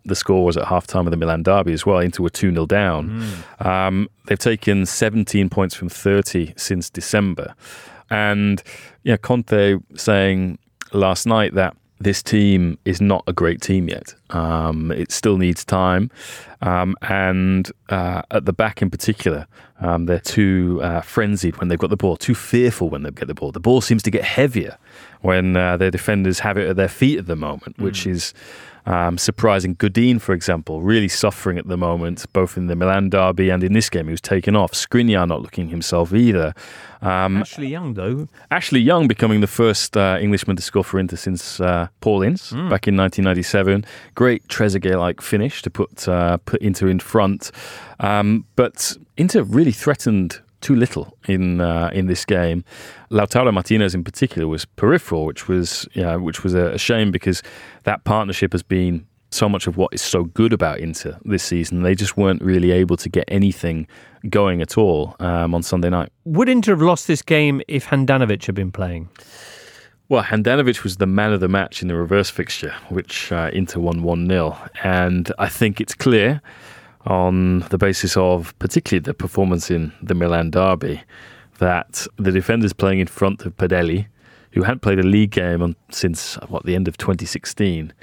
Speaker 3: the score was at half-time of the Milan derby as well, into a two nil down. Mm. Um, they've taken seventeen points from thirty since December. And you know, Conte saying last night that this team is not a great team yet. Um, it still needs time. Um, and uh, at the back in particular, um, they're too uh, frenzied when they've got the ball, too fearful when they get the ball. The ball seems to get heavier when uh, their defenders have it at their feet at the moment, mm. which is um, surprising. Godin, for example, really suffering at the moment, both in the Milan derby and in this game. He was taken off. Skriniar not looking himself either. Um,
Speaker 2: Ashley Young, though.
Speaker 3: Ashley Young becoming the first uh, Englishman to score for Inter since uh, Paul Ince mm. back in nineteen ninety-seven. Great Trezeguet-like finish to put uh, put Inter in front. Um, but Inter really threatened too little in uh, in this game. Lautaro Martinez in particular was peripheral, which was you know, which was a shame because that partnership has been so much of what is so good about Inter this season. They just weren't really able to get anything going at all um, on Sunday night.
Speaker 2: Would Inter have lost this game if Handanovic had been playing?
Speaker 3: Well, Handanovic was the man of the match in the reverse fixture, which uh, Inter won one nil. And I think it's clear on the basis of particularly the performance in the Milan derby that the defenders playing in front of Padelli, who hadn't played a league game on, since, what, the end of twenty sixteen,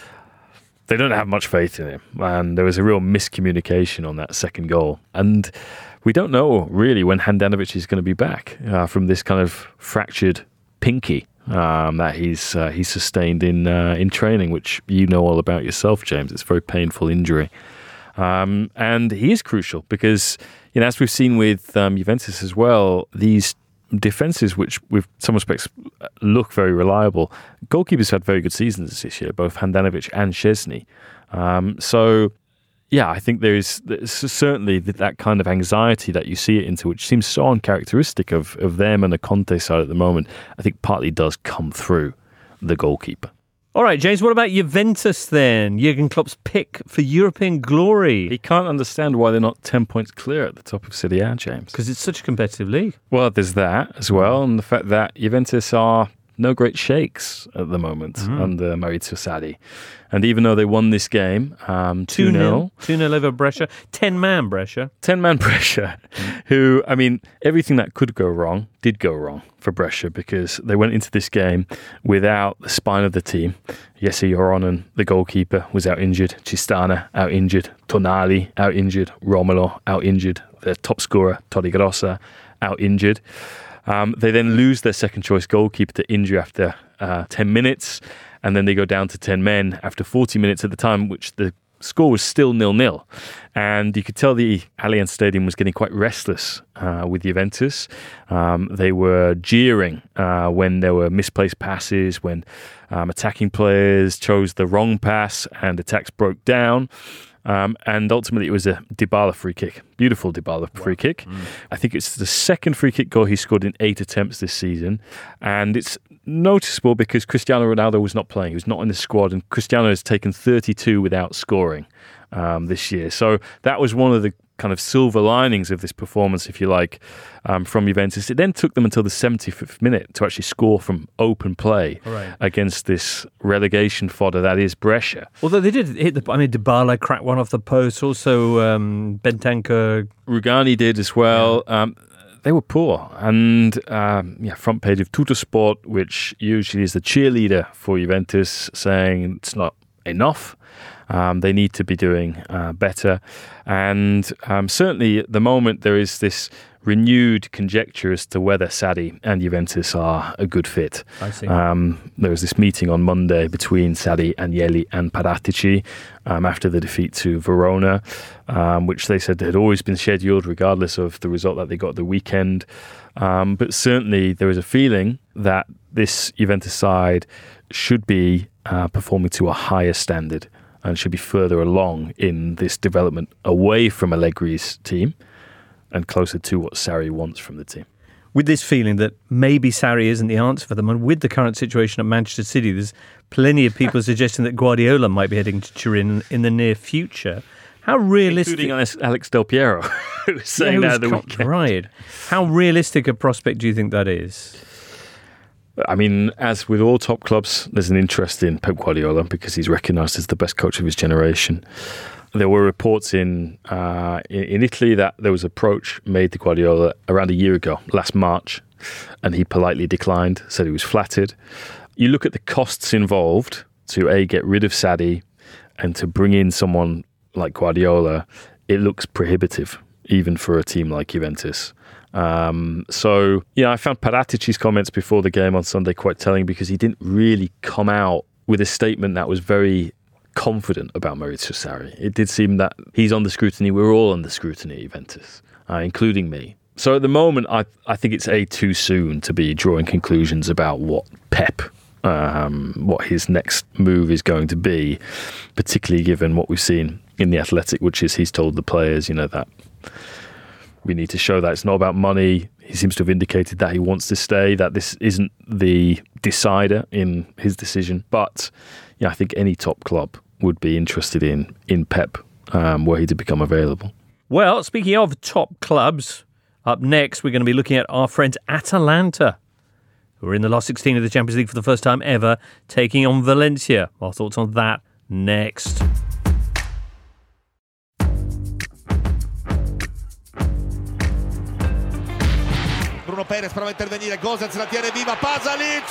Speaker 3: they don't have much faith in him. And there was a real miscommunication on that second goal. And we don't know really when Handanovic is going to be back uh, from this kind of fractured pinky um, that he's uh, he's sustained in uh, in training, which you know all about yourself, James. It's a very painful injury. Um, and he is crucial because, you know, as we've seen with um, Juventus as well, these defences, which with some respects look very reliable, goalkeepers had very good seasons this year, both Handanovic and Szczesny. Um, so, yeah, I think there is certainly that kind of anxiety that you see it into, which seems so uncharacteristic of, of them and the Conte side at the moment, I think partly does come through the goalkeeper.
Speaker 2: All right, James, what about Juventus then? Jurgen Klopp's pick for European glory.
Speaker 3: He can't understand why they're not ten points clear at the top of Serie A, James.
Speaker 2: Because it's such a competitive league.
Speaker 3: Well, there's that as well, and the fact that Juventus are no great shakes at the moment mm. under Maurizio Sarri. And even though they won this game um, two nil
Speaker 2: two nil over Brescia, ten-man Brescia.
Speaker 3: ten-man Brescia, mm. who, I mean, everything that could go wrong did go wrong for Brescia because they went into this game without the spine of the team. Jesse Joronen, the goalkeeper, was out injured. Cistana, out injured. Tonali, out injured. Romolo, out injured. Their top scorer, Torregrossa, out injured. Um, they then lose their second choice goalkeeper to injury after uh, ten minutes, and then they go down to ten men after forty minutes at the time, which the score was still nil nil. And you could tell the Allianz Stadium was getting quite restless uh, with Juventus. Um, they were jeering uh, when there were misplaced passes, when um, attacking players chose the wrong pass and attacks broke down. Um, and ultimately, it was a Dybala free kick. Beautiful Dybala wow. free kick. Mm. I think it's the second free kick goal he scored in eight attempts this season. And it's noticeable because Cristiano Ronaldo was not playing. He was not in the squad. And Cristiano has taken thirty-two without scoring um, this year. So that was one of the kind of silver linings of this performance, if you like, um, from Juventus. It then took them until the seventy-fifth minute to actually score from open play right. against this relegation fodder that is Brescia.
Speaker 2: Although they did hit the, I mean, Dybala cracked one off the post. Also, um, Bentancur,
Speaker 3: Rugani did as well. Yeah. Um, they were poor, and um, yeah, front page of Tuttosport, which usually is the cheerleader for Juventus, saying it's not enough. Um, they need to be doing uh, better. And um, certainly at the moment there is this renewed conjecture as to whether Sarri and Juventus are a good fit.
Speaker 2: I see.
Speaker 3: Um, there was this meeting on Monday between Sarri, Agnelli and Paratici um, after the defeat to Verona, um, which they said had always been scheduled regardless of the result that they got the weekend. Um, but certainly there is a feeling that this Juventus side should be uh, performing to a higher standard and should be further along in this development away from Allegri's team and closer to what Sarri wants from the team.
Speaker 2: With this feeling that maybe Sarri isn't the answer for them, and with the current situation at Manchester City, there's plenty of people suggesting that Guardiola might be heading to Turin in the near future. How realistic...
Speaker 3: Including Alex Del Piero, who was saying
Speaker 2: yeah,
Speaker 3: that the weekend.
Speaker 2: Right. How realistic a prospect do you think that is?
Speaker 3: I mean, as with all top clubs, there's an interest in Pep Guardiola because he's recognised as the best coach of his generation. There were reports in, uh, in in Italy that there was an approach made to Guardiola around a year ago, last March, and he politely declined, said he was flattered. You look at the costs involved to, A, get rid of Sadi and to bring in someone like Guardiola, it looks prohibitive, even for a team like Juventus. Um, so, yeah, I found Paratici's comments before the game on Sunday quite telling because he didn't really come out with a statement that was very confident about Maurizio Sarri. It did seem that he's on the scrutiny. We're all under scrutiny at Juventus, uh, including me. So at the moment, I I think it's a too soon to be drawing conclusions about what Pep, um, what his next move is going to be, particularly given what we've seen in the Athletic, which is he's told the players, you know, that we need to show that it's not about money. He seems to have indicated that he wants to stay, that this isn't the decider in his decision. But yeah, I think any top club would be interested in in Pep um, were he to become available.
Speaker 2: Well, speaking of top clubs, up next we're going to be looking at our friends Atalanta, who are in the last sixteen of the Champions League for the first time ever, taking on Valencia. Our thoughts on that next.
Speaker 8: Bruno Perez prova a intervenire, Gosens la tiene viva, Pasalic,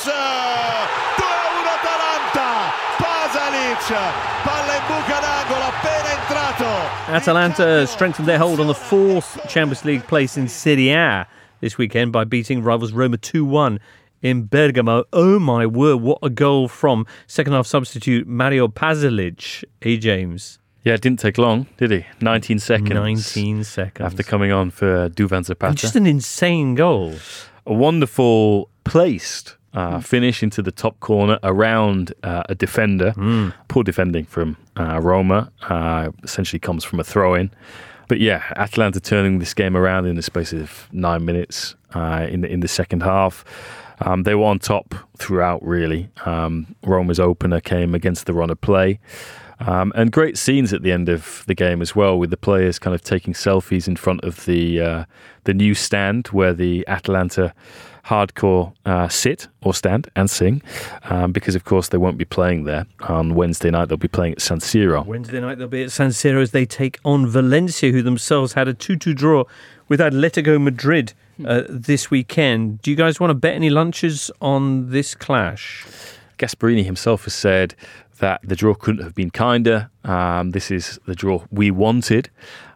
Speaker 8: due a uno Atalanta, Pasalic, palla in buca d'angolo, appena entrato.
Speaker 2: Atalanta strengthened their hold on the fourth Champions League place in Serie A this weekend by beating rivals Roma two one in Bergamo. Oh my word, what a goal from second half substitute Mario Pasalic. Hey, James.
Speaker 3: Yeah, it didn't take long, did he? nineteen seconds.
Speaker 2: nineteen seconds.
Speaker 3: After coming on for Duvan Zapata.
Speaker 2: And just an insane goal.
Speaker 3: A wonderful placed uh, finish into the top corner around uh, a defender. Mm. Poor defending from uh, Roma. Uh, essentially comes from a throw-in. But yeah, Atalanta turning this game around in the space of nine minutes uh, in, the, in the second half. Um, they were on top throughout, really. Um, Roma's opener came against the run of play. Um, and great scenes at the end of the game as well, with the players kind of taking selfies in front of the uh, the new stand where the Atalanta hardcore uh, sit or stand and sing, um, because of course they won't be playing there on Wednesday night. They'll be playing at San Siro.
Speaker 2: Wednesday night they'll be at San Siro as they take on Valencia, who themselves had a two two draw with Atletico Madrid uh, this weekend. Do you guys want to bet any lunches on this clash?
Speaker 3: Gasperini himself has said that the draw couldn't have been kinder. Um, this is the draw we wanted.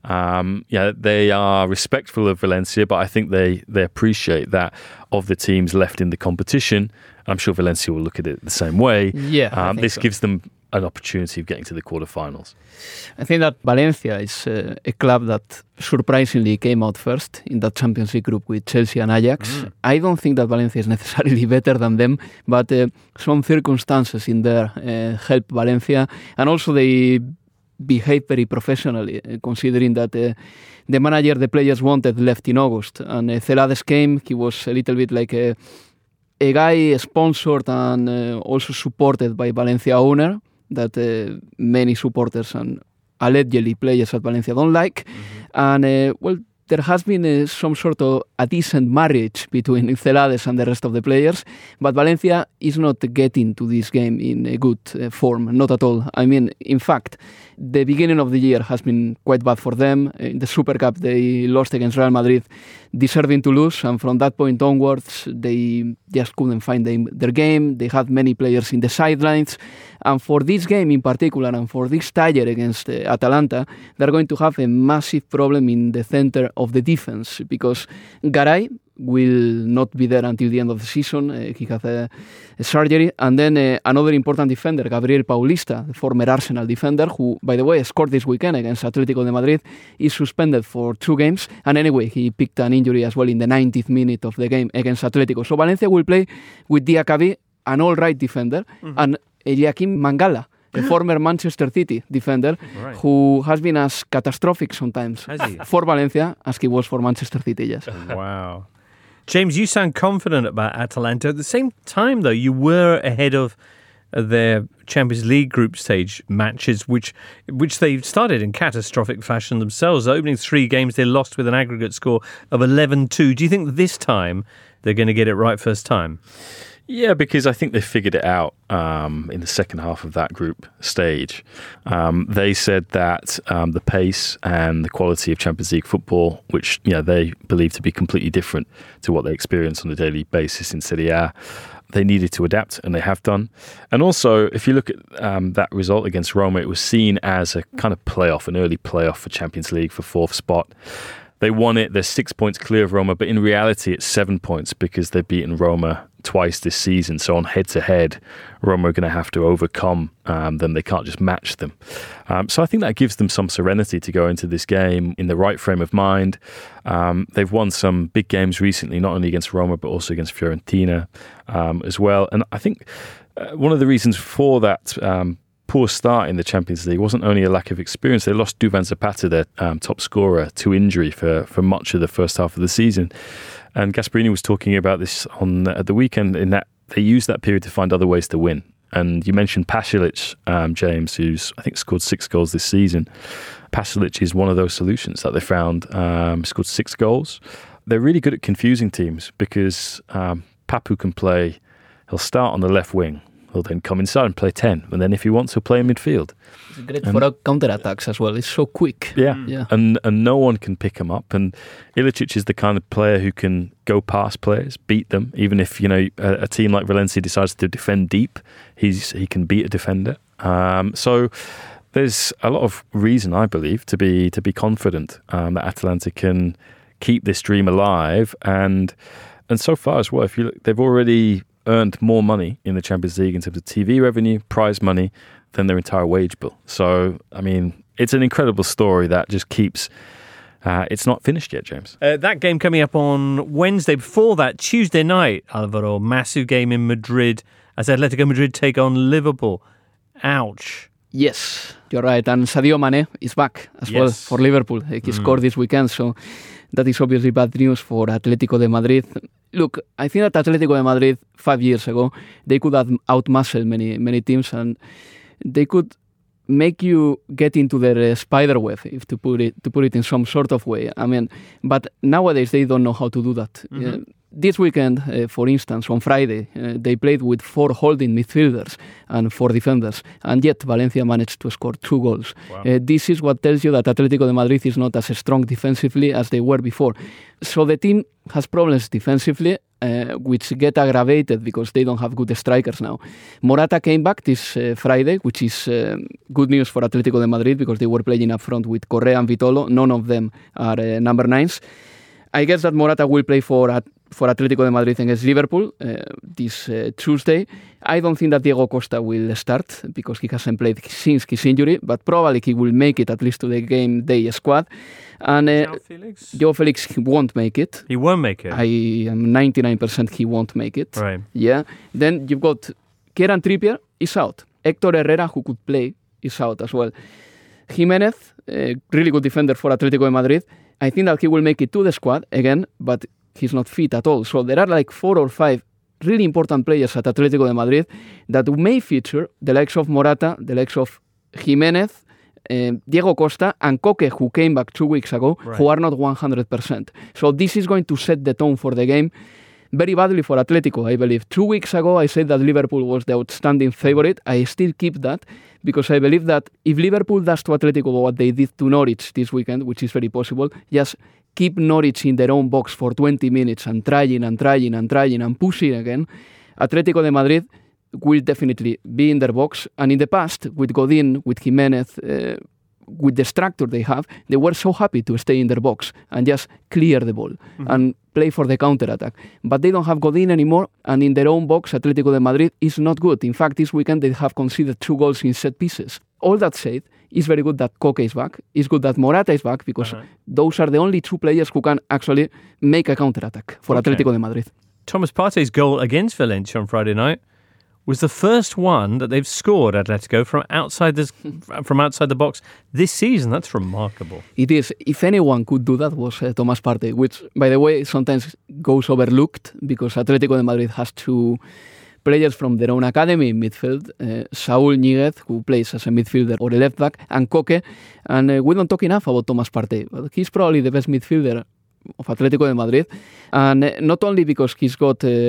Speaker 3: Um, yeah, they are respectful of Valencia, but I think they, they appreciate that of the teams left in the competition. I'm sure Valencia will look at it the same way.
Speaker 6: Yeah,
Speaker 3: um, this
Speaker 6: so.
Speaker 3: gives them an opportunity of getting to the quarterfinals.
Speaker 6: I think that Valencia is uh, a club that surprisingly came out first in that Champions League group with Chelsea and Ajax. Mm. I don't think that Valencia is necessarily better than them, but uh, some circumstances in there uh, help Valencia, and also they behave very professionally, uh, considering that uh, the manager the players wanted left in August, and uh, Celades came. He was a little bit like a, a guy sponsored and uh, also supported by Valencia owner, that uh, many supporters and allegedly players at Valencia don't like. Mm-hmm. And, uh, well, there has been uh, some sort of a decent marriage between Celades and the rest of the players, but Valencia is not getting to this game in a good uh, form, not at all. I mean, in fact, the beginning of the year has been quite bad for them. In the Super Cup, they lost against Real Madrid, deserving to lose, and from that point onwards, they just couldn't find them, their game. They had many players in the sidelines, and for this game in particular, and for this tie against uh, Atalanta, they're going to have a massive problem in the center of the defense, because Garay will not be there until the end of the season. Uh, he has a, a surgery. And then uh, another important defender, Gabriel Paulista, the former Arsenal defender, who, by the way, scored this weekend against Atletico de Madrid, is suspended for two games. And anyway, he picked an injury as well in the ninetieth minute of the game against Atletico. So Valencia will play with Diakabi, an all-right defender, mm-hmm. and Eliakim Mangala, a former Manchester City defender, right, who has been as catastrophic sometimes for Valencia as he was for Manchester City, yes.
Speaker 2: Wow. James, you sound confident about Atalanta. At the same time, though, you were ahead of their Champions League group stage matches, which which they started in catastrophic fashion themselves. The opening three games, they lost with an aggregate score of eleven two. Do you think this time they're going to get it right first time?
Speaker 3: Yeah, because I think they figured it out um, in the second half of that group stage. Um, they said that um, the pace and the quality of Champions League football, which you know, they believe to be completely different to what they experience on a daily basis in Serie A, they needed to adapt, and they have done. And also, if you look at um, that result against Roma, it was seen as a kind of playoff, an early playoff for Champions League for fourth spot. They won it. They're six points clear of Roma, but in reality, it's seven points because they've beaten Roma twice this season. So on head-to-head, Roma are going to have to overcome um, them. They can't just match them. Um, so I think that gives them some serenity to go into this game in the right frame of mind. Um, they've won some big games recently, not only against Roma, but also against Fiorentina um, as well. And I think uh, one of the reasons for that um, poor start in the Champions League wasn't only a lack of experience. They lost Duvan Zapata, their um, top scorer, to injury for, for much of the first half of the season. And Gasperini was talking about this on at the weekend, in that they used that period to find other ways to win. And you mentioned Pasalic, um, James, who's I think scored six goals this season. Pasalic is one of those solutions that they found. Um, scored six goals. They're really good at confusing teams because um, Papu can play. He'll start on the left wing. He'll then come inside and play ten. And then if he wants, he'll play in midfield.
Speaker 6: It's great
Speaker 3: and,
Speaker 6: for our counter-attacks as well. It's so quick.
Speaker 3: Yeah.
Speaker 6: yeah.
Speaker 3: And and no one can pick him up. And Ilicic is the kind of player who can go past players, beat them. Even if, you know, a, a team like Valencia decides to defend deep, he's he can beat a defender. Um, so there's a lot of reason, I believe, to be to be confident um, that Atalanta can keep this dream alive. And and so far as well, if you look, they've already earned more money in the Champions League in terms of T V revenue, prize money, than their entire wage bill. So, I mean, it's an incredible story that just keeps... Uh, it's not finished yet, James.
Speaker 2: Uh, that game coming up on Wednesday. Before that, Tuesday night, Alvaro, massive game in Madrid as Atletico Madrid take on Liverpool. Ouch.
Speaker 6: Yes, you're right. And Sadio Mane is back as
Speaker 2: yes.
Speaker 6: well for Liverpool. He mm. scored this weekend, so that is obviously bad news for Atletico de Madrid. Look, I think that Atletico de Madrid five years ago, they could have outmuscled many many teams, and they could make you get into their uh, spider web, if to put it to put it in some sort of way. I mean, but nowadays they don't know how to do that. Mm-hmm. Uh, this weekend, uh, for instance, on Friday, uh, they played with four holding midfielders and four defenders, and yet Valencia managed to score two goals. Wow. Uh, this is what tells you that Atletico de Madrid is not as strong defensively as they were before. So the team has problems defensively, uh, which get aggravated because they don't have good strikers now. Morata came back this uh, Friday, which is uh, good news for Atletico de Madrid because they were playing up front with Correa and Vitolo. None of them are uh, number nines. I guess that Morata will play for uh, for Atletico de Madrid against Liverpool uh, this uh, Tuesday. I don't think that Diego Costa will start because he hasn't played since his injury, but probably he will make it at least to the game day squad. And uh, João Felix? João Felix won't make it.
Speaker 2: He won't make it?
Speaker 6: I am ninety-nine percent he won't make it.
Speaker 2: Right.
Speaker 6: Yeah. Then you've got Kieran Trippier is out. Hector Herrera, who could play, is out as well. Jimenez, a really good defender for Atletico de Madrid. I think that he will make it to the squad again, but he's not fit at all. So there are like four or five really important players at Atletico de Madrid that may feature the likes of Morata, the likes of Jimenez, uh, Diego Costa, and Koke, who came back two weeks ago, right. who are not one hundred percent. So this is going to set the tone for the game very badly for Atletico, I believe. Two weeks ago, I said that Liverpool was the outstanding favourite. I still keep that because I believe that if Liverpool does to Atletico what they did to Norwich this weekend, which is very possible, just keep Norwich in their own box for twenty minutes and trying and trying and trying and pushing again, Atletico de Madrid will definitely be in their box. And in the past, with Godin, with Jimenez, uh, with the structure they have, they were so happy to stay in their box and just clear the ball mm-hmm. and play for the counter-attack. But they don't have Godin anymore, and in their own box, Atletico de Madrid is not good. In fact, this weekend they have conceded two goals in set pieces. All that said, it's very good that Koke is back. It's good that Morata is back because uh-huh. those are the only two players who can actually make a counter-attattack for okay. Atletico de Madrid.
Speaker 2: Thomas Partey's goal against Valencia on Friday night was the first one that they've scored, Atletico, from outside this, from outside the box this season. That's remarkable.
Speaker 6: It is. If anyone could do that, was uh, Thomas Partey, which, by the way, sometimes goes overlooked because Atletico de Madrid has two players from their own academy in midfield, uh, Saúl Ñíguez, who plays as a midfielder or a left back, and Koke. And uh, we don't talk enough about Thomas Partey, but he's probably the best midfielder of Atletico de Madrid. And uh, not only because he's got uh,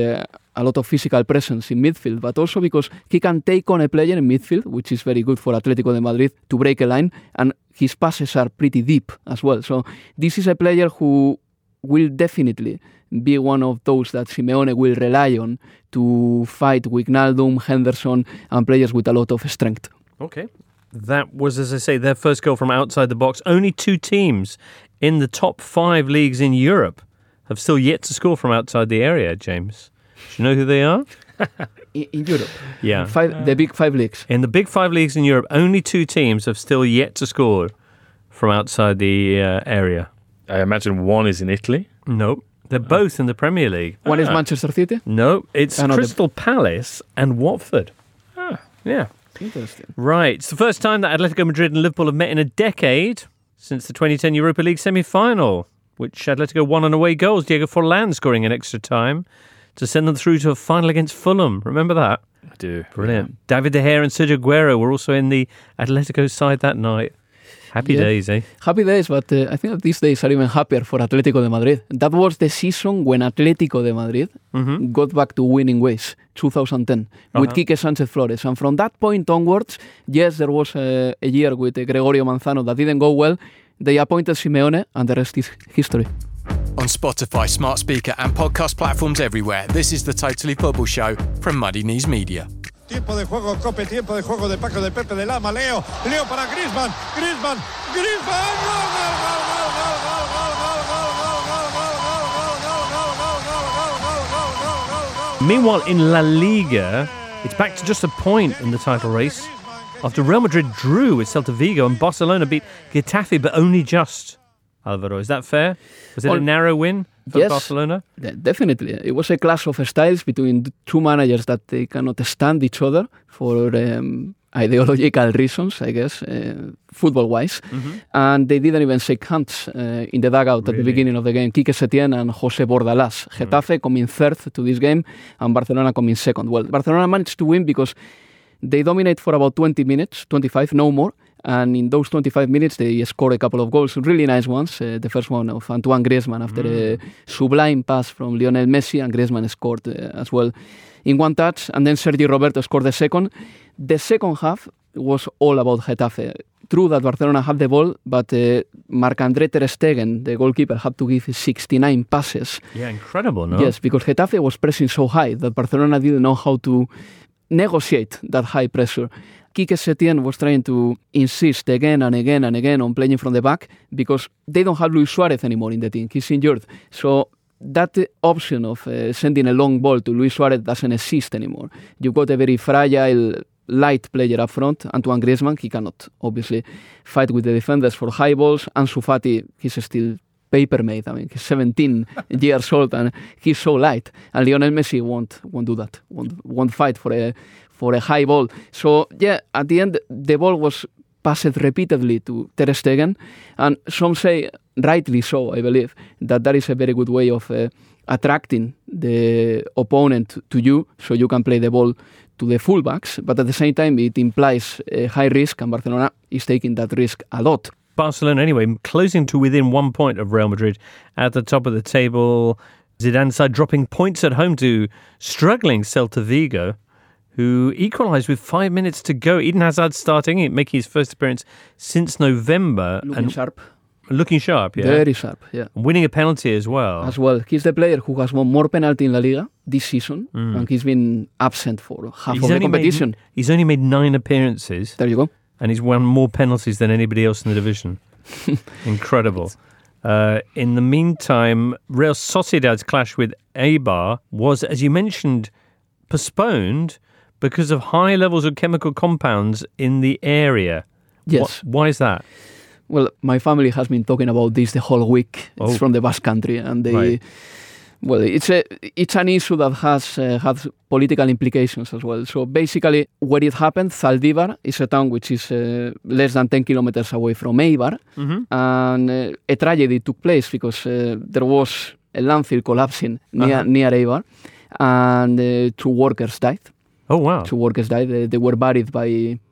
Speaker 6: a lot of physical presence in midfield, but also because he can take on a player in midfield, which is very good for Atletico de Madrid to break a line, and his passes are pretty deep as well. So this is a player who will definitely be one of those that Simeone will rely on to fight Wijnaldum, Henderson, and players with a lot of strength.
Speaker 2: Okay. That was, as I say, their first goal from outside the box. Only two teams in the top five leagues in Europe have still yet to score from outside the area, James. Do you know who they are?
Speaker 6: in, in Europe?
Speaker 2: Yeah.
Speaker 6: Five, the big five leagues.
Speaker 2: In the big five leagues in Europe, only two teams have still yet to score from outside the uh, area.
Speaker 3: I imagine one is in Italy.
Speaker 2: No. They're both in the Premier League.
Speaker 6: One ah. is Manchester City?
Speaker 2: No, it's
Speaker 6: ah, no,
Speaker 2: Crystal the... Palace and Watford.
Speaker 3: Ah.
Speaker 2: Yeah.
Speaker 6: Interesting.
Speaker 2: Right. It's the first time that Atletico Madrid and Liverpool have met in a decade since the twenty ten Europa League semi-final, which Atletico won on away goals. Diego Forlán scoring in extra time to send them through to a final against Fulham. Remember that?
Speaker 3: I do.
Speaker 2: Brilliant. Yeah. David De Gea and Sergio Aguero were also in the Atletico side that night. Happy yeah. days, eh?
Speaker 6: Happy days, but uh, I think that these days are even happier for Atletico de Madrid. That was the season when Atletico de Madrid mm-hmm. got back to winning ways, two thousand ten, uh-huh. with Quique Sánchez-Flores. And from that point onwards, yes, there was a, a year with uh, Gregorio Manzano that didn't go well. They appointed Simeone, and the rest is history.
Speaker 7: On Spotify, smart speaker, and podcast platforms everywhere, this is the Totally Football Show from Muddy Knees Media.
Speaker 8: Tiempo de juego, Cope, tiempo de juego de Paco, de Pepe, de Lama, Leo, Leo para Griezmann, Griezmann, Griezmann, gol, gol, gol, gol, gol, gol, gol, gol, gol, gol, gol, gol, gol, gol, gol.
Speaker 2: Meanwhile, in La Liga, it's back to just a point in the title race after Real Madrid drew with Celta Vigo and Barcelona beat Getafe, but only just. Alvaro, is that fair? Was it well, a narrow win for
Speaker 6: yes,
Speaker 2: Barcelona?
Speaker 6: Definitely. It was a clash of styles between two managers that they cannot stand each other for um, ideological reasons, I guess, uh, football-wise. Mm-hmm. And they didn't even shake hands uh, in the dugout really? At the beginning of the game. Quique Setién and José Bordalás. Getafe mm. coming third to this game and Barcelona coming second. Well, Barcelona managed to win because they dominate for about twenty minutes, twenty-five, no more. And in those twenty-five minutes, they scored a couple of goals, really nice ones. Uh, the first one of Antoine Griezmann after mm. a sublime pass from Lionel Messi, and Griezmann scored uh, as well in one touch. And then Sergi Roberto scored the second. The second half was all about Getafe. True that Barcelona had the ball, but uh, Marc-André ter Stegen, the goalkeeper, had to give sixty-nine passes.
Speaker 2: Yeah, incredible, no?
Speaker 6: Yes, because Getafe was pressing so high that Barcelona didn't know how to negotiate that high pressure. Quique Setién was trying to insist again and again and again on playing from the back because they don't have Luis Suarez anymore in the team. He's injured. So that option of uh, sending a long ball to Luis Suarez doesn't exist anymore. You've got a very fragile, light player up front, Antoine Griezmann. He cannot, obviously, fight with the defenders for high balls. Ansu Fati, he's still paper-made. I mean, he's seventeen years old and he's so light. And Lionel Messi won't won't do that. Won't won't fight for a for a high ball. So yeah, at the end the ball was passed repeatedly to Ter Stegen, and some say, rightly so, I believe, that that is a very good way of uh, attracting the opponent to you, so you can play the ball to the fullbacks. But at the same time, it implies a high risk, and Barcelona is taking that risk a lot.
Speaker 2: Barcelona, anyway, closing to within one point of Real Madrid at the top of the table. Zidane's side dropping points at home to struggling Celta Vigo, who equalised with five minutes to go. Eden Hazard starting, making his first appearance since November.
Speaker 6: Looking and sharp.
Speaker 2: Looking sharp, yeah.
Speaker 6: Very sharp, yeah.
Speaker 2: Winning a penalty as well.
Speaker 6: As well. He's the player who has won more penalty in La Liga this season, mm. and he's been absent for half he's of the competition.
Speaker 2: Made, he's only made nine appearances.
Speaker 6: There you go.
Speaker 2: And he's won more penalties than anybody else in the division. Incredible. Uh, in the meantime, Real Sociedad's clash with Eibar was, as you mentioned, postponed because of high levels of chemical compounds in the area.
Speaker 6: Yes.
Speaker 2: What, why is that?
Speaker 6: Well, my family has been talking about this the whole week.
Speaker 2: Oh.
Speaker 6: It's from the Basque Country, and they...
Speaker 2: Right.
Speaker 6: Well, it's a it's an issue that has uh, has political implications as well. So basically, where it happened, Zaldívar is a town which is uh, less than ten kilometers away from Eibar,
Speaker 2: mm-hmm.
Speaker 6: and uh, a tragedy took place because uh, there was a landfill collapsing near uh-huh. near Eibar, and uh, two workers died.
Speaker 2: Oh wow!
Speaker 6: Two workers died. They, they were buried by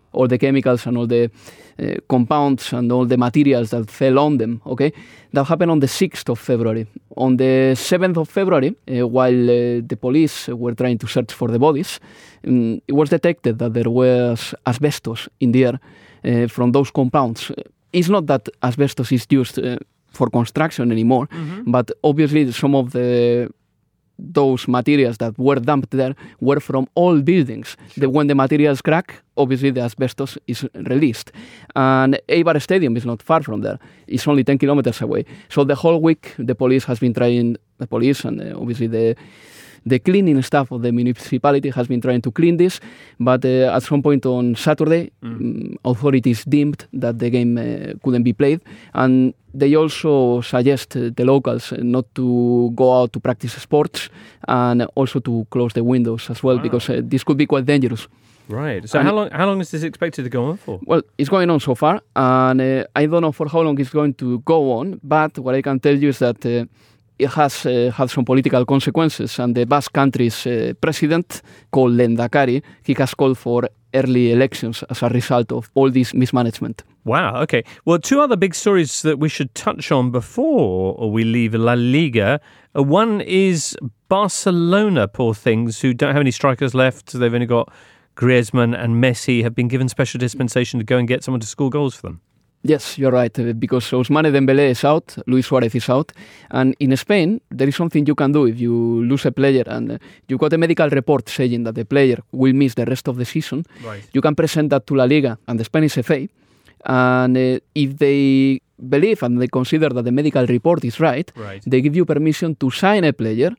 Speaker 6: all the chemicals and all the uh, compounds and all the materials that fell on them, okay? That happened on the sixth of February. On the seventh of February, uh, while uh, the police were trying to search for the bodies, um, it was detected that there was asbestos in the air uh, from those compounds. It's not that asbestos is used uh, for construction anymore, mm-hmm. but obviously some of the those materials that were dumped there were from old buildings. Sure. The, when the materials crack, obviously the asbestos is released. And Eibar Stadium is not far from there. It's only ten kilometers away. So the whole week, the police has been trying, the police and uh, obviously the the cleaning staff of the municipality has been trying to clean this, but uh, at some point on Saturday, mm. um, authorities deemed that the game uh, couldn't be played, and they also suggest uh, the locals not to go out to practice sports and also to close the windows as well, wow. because uh, this could be quite dangerous.
Speaker 2: Right. So
Speaker 6: and
Speaker 2: how long how long is this expected to go on for?
Speaker 6: Well, it's going on so far, and uh, I don't know for how long it's going to go on, but what I can tell you is that uh, it has uh, had some political consequences, and the Basque Country's uh, president, called Lehendakari, he has called for early elections as a result of all this mismanagement.
Speaker 2: Wow, okay. Well, two other big stories that we should touch on before we leave La Liga. Uh, one is Barcelona, poor things, who don't have any strikers left. They've only got Griezmann and Messi, have been given special dispensation to go and get someone to score goals for them.
Speaker 6: Yes, you're right, uh, because Ousmane Dembélé is out, Luis Suarez is out, and in Spain, there is something you can do if you lose a player and uh, you got a medical report saying that the player will miss the rest of the season.
Speaker 2: Right.
Speaker 6: You can present that to La Liga and the Spanish F A, and uh, if they believe and they consider that the medical report is right,
Speaker 2: right,
Speaker 6: they give you permission to sign a player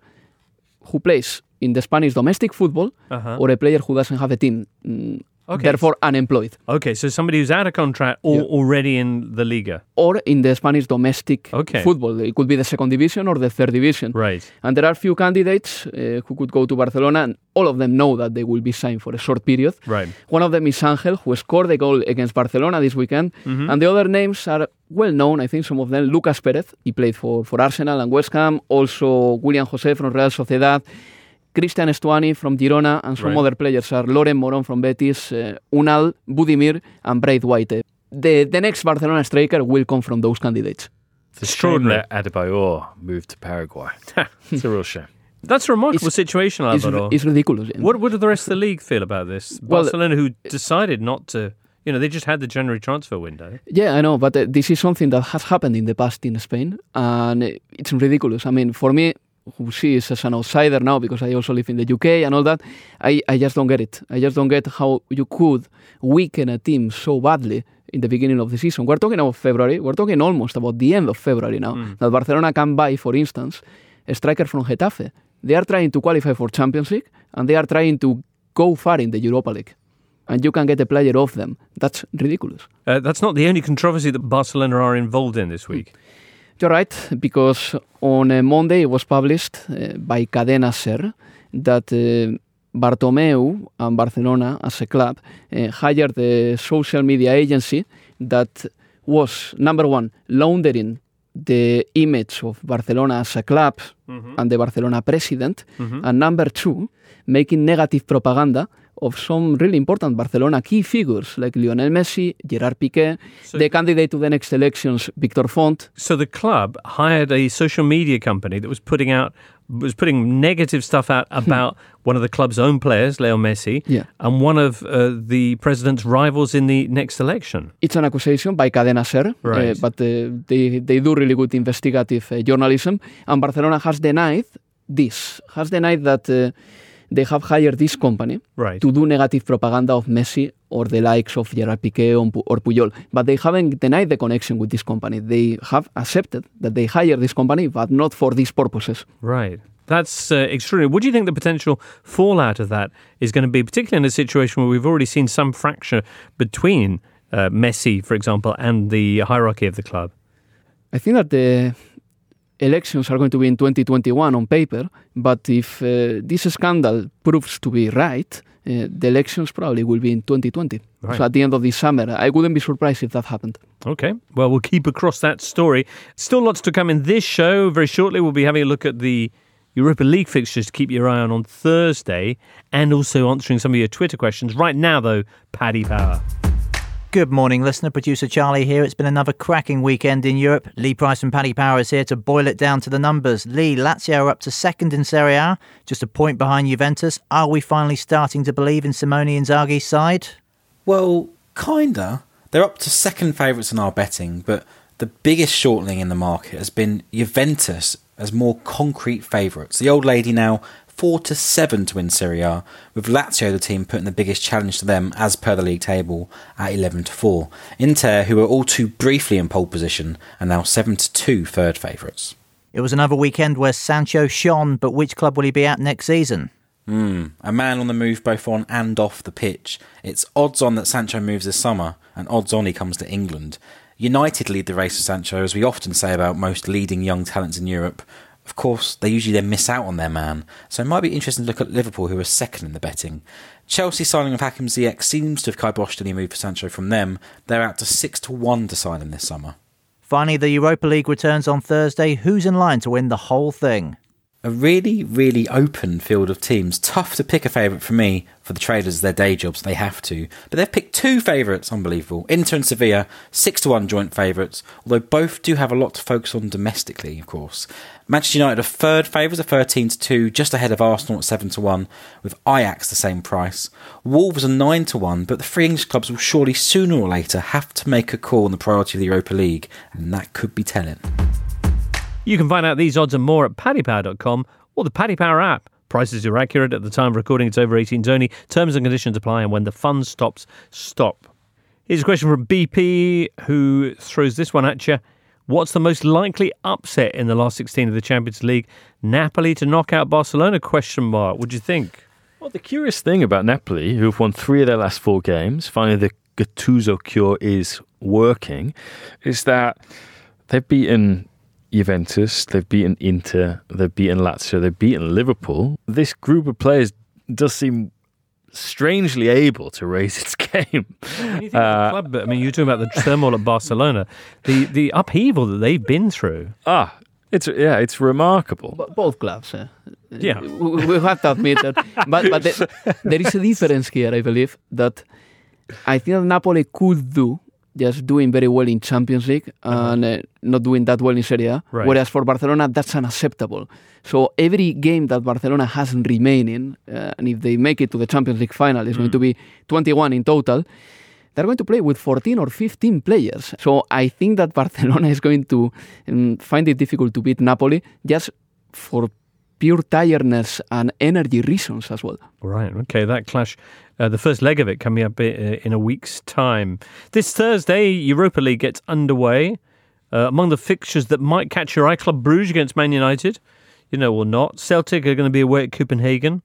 Speaker 6: who plays in the Spanish domestic football,
Speaker 2: uh-huh.
Speaker 6: or a player who doesn't have a team. Mm, Okay. Therefore unemployed.
Speaker 2: Okay, so somebody who's out of contract or
Speaker 6: yeah.
Speaker 2: already in the Liga.
Speaker 6: Or in the Spanish domestic
Speaker 2: okay.
Speaker 6: football. It could be the second division or the third division.
Speaker 2: Right.
Speaker 6: And there are few candidates uh, who could go to Barcelona, and all of them know that they will be signed for a short period.
Speaker 2: Right.
Speaker 6: One of them is Angel, who scored a goal against Barcelona this weekend.
Speaker 2: Mm-hmm.
Speaker 6: And the other names are well known, I think some of them. Lucas Perez, he played for, for Arsenal and West Ham. Also William José from Real Sociedad. Cristian Estuani from Girona, and some
Speaker 2: right.
Speaker 6: other players are Loren Moron from Betis, uh, Unal, Budimir, and Braithwaite. The the next Barcelona striker will come from those candidates.
Speaker 3: It's extraordinary that Adebayor moved to Paraguay. It's a real shame.
Speaker 2: That's a remarkable
Speaker 6: it's,
Speaker 2: situation,
Speaker 6: it's,
Speaker 2: Alvaro.
Speaker 6: It's ridiculous. Yeah.
Speaker 2: What, what do the rest of the league feel about this?
Speaker 6: Well,
Speaker 2: Barcelona, who decided not to, you know, they just had the January transfer window.
Speaker 6: Yeah, I know, but uh, this is something that has happened in the past in Spain, and it's ridiculous. I mean, for me, who sees as an outsider now, because I also live in the U K and all that, I, I just don't get it. I just don't get how you could weaken a team so badly in the beginning of the season. We're talking about February. We're talking almost about the end of February now. Mm. That Barcelona can buy, for instance, a striker from Getafe. They are trying to qualify for Champions League, and they are trying to go far in the Europa League. And you can get a player off them. That's ridiculous.
Speaker 2: Uh, that's not the only controversy that Barcelona are involved in this week. Mm.
Speaker 6: You're right, because on uh, Monday it was published uh, by Cadena SER that uh, Bartomeu and Barcelona, as a club, uh, hired a social media agency that was, number one, laundering the image of Barcelona as a club mm-hmm. and the Barcelona president, mm-hmm. and number two, making negative propaganda of some really important Barcelona key figures like Lionel Messi, Gerard Piqué, so, the candidate to the next elections, Victor Font.
Speaker 2: So the club hired a social media company that was putting out was putting negative stuff out about one of the club's own players, Leo Messi,
Speaker 6: yeah.
Speaker 2: and one of uh, the president's rivals in the next election.
Speaker 6: It's an accusation by Cadena SER,
Speaker 2: right.
Speaker 6: uh, but uh, they, they do really good investigative uh, journalism, and Barcelona has denied this, has denied that uh, they have hired this company
Speaker 2: right.
Speaker 6: to do negative propaganda of Messi or the likes of Gerard Piqué or Puyol. But they haven't denied the connection with this company. They have accepted that they hired this company, but not for these purposes.
Speaker 2: Right. That's uh, extraordinary. What do you think the potential fallout of that is going to be, particularly in a situation where we've already seen some fracture between uh, Messi, for example, and the hierarchy of the club?
Speaker 6: I think that the elections are going to be in twenty twenty-one on paper, but if uh, this scandal proves to be right, uh, the elections probably will be in twenty twenty.
Speaker 2: Right.
Speaker 6: So at the end of this summer, I wouldn't be surprised if that happened.
Speaker 2: Okay, well, we'll keep across that story. Still lots to come in this show. Very shortly, we'll be having a look at the Europa League fixtures to keep your eye on on Thursday, and also answering some of your Twitter questions. Right now, though, Paddy Power.
Speaker 11: Good morning, listener. Producer Charlie here. It's been another cracking weekend in Europe. Lee Price and Paddy Power is here to boil it down to the numbers. Lee, Lazio are up to second in Serie A, just a point behind Juventus. Are we finally starting to believe in Simone Inzaghi's side?
Speaker 12: Well, kinda. They're up to second favourites in our betting, but the biggest shortening in the market has been Juventus as more concrete favourites. The old lady now four to seven to win Serie A, with Lazio, the team, putting the biggest challenge to them as per the league table at eleven to four. Inter, who were all too briefly in pole position, are now seven to two third favourites.
Speaker 11: It was another weekend where Sancho shone, but which club will he be at next season?
Speaker 12: Hmm, a man on the move both on and off the pitch. It's odds on that Sancho moves this summer, and odds on he comes to England. United lead the race for Sancho, as we often say about most leading young talents in Europe. Of course, they usually then miss out on their man, so it might be interesting to look at Liverpool, who are second in the betting. Chelsea signing of Hakim Ziyech seems to have kiboshed any move for Sancho from them. They're out to six to one to sign him this summer.
Speaker 11: Finally, the Europa League returns on Thursday. Who's in line to win the whole thing?
Speaker 12: A really, really open field of teams. Tough to pick a favourite for me. For the traders, their day jobs, they have to. But they've picked two favourites, unbelievable. Inter and Sevilla, six to one joint favourites, although both do have a lot to focus on domestically, of course. Manchester United are third favourites, are thirteen to two, just ahead of Arsenal at seven to one, with Ajax the same price. Wolves are nine to one, but the three English clubs will surely sooner or later have to make a call on the priority of the Europa League, and that could be telling.
Speaker 2: You can find out these odds and more at paddy power dot com or the Paddy Power app. Prices are accurate at the time of recording. It's over eighteens only. Terms and conditions apply, and when the fun stops, stop. Here's a question from B P, who throws this one at you. What's the most likely upset in the last sixteen of the Champions League? Napoli to knock out Barcelona? Question mark. What do you think?
Speaker 3: Well, the curious thing about Napoli, who've won three of their last four games, finally the Gattuso cure is working, is that they've beaten Juventus, they've beaten Inter, they've beaten Lazio, they've beaten Liverpool. This group of players does seem strangely able to raise its game.
Speaker 2: When you think uh, about the club, I mean, you're talking about the turmoil at Barcelona, the the upheaval that they've been through.
Speaker 3: Ah, it's yeah, it's remarkable.
Speaker 6: B- both clubs, uh,
Speaker 2: yeah,
Speaker 6: we, we have to admit that. But but the, there is a difference here, I believe, that I think that Napoli could do. Just doing very well in Champions League and uh, not doing that well in Serie A.
Speaker 2: Right.
Speaker 6: Whereas for Barcelona, that's unacceptable. So every game that Barcelona has remaining, uh, and if they make it to the Champions League final, it's mm. going to be twenty-one in total. They're going to play with fourteen or fifteen players. So I think that Barcelona is going to um, find it difficult to beat Napoli just for pure tiredness and energy reasons as well.
Speaker 2: Right, okay, that clash, uh, the first leg of it coming up in a week's time. This Thursday, Europa League gets underway. Uh, among the fixtures that might catch your eye, Club Brugge against Man United, you know or not. Celtic are going to be away at Copenhagen.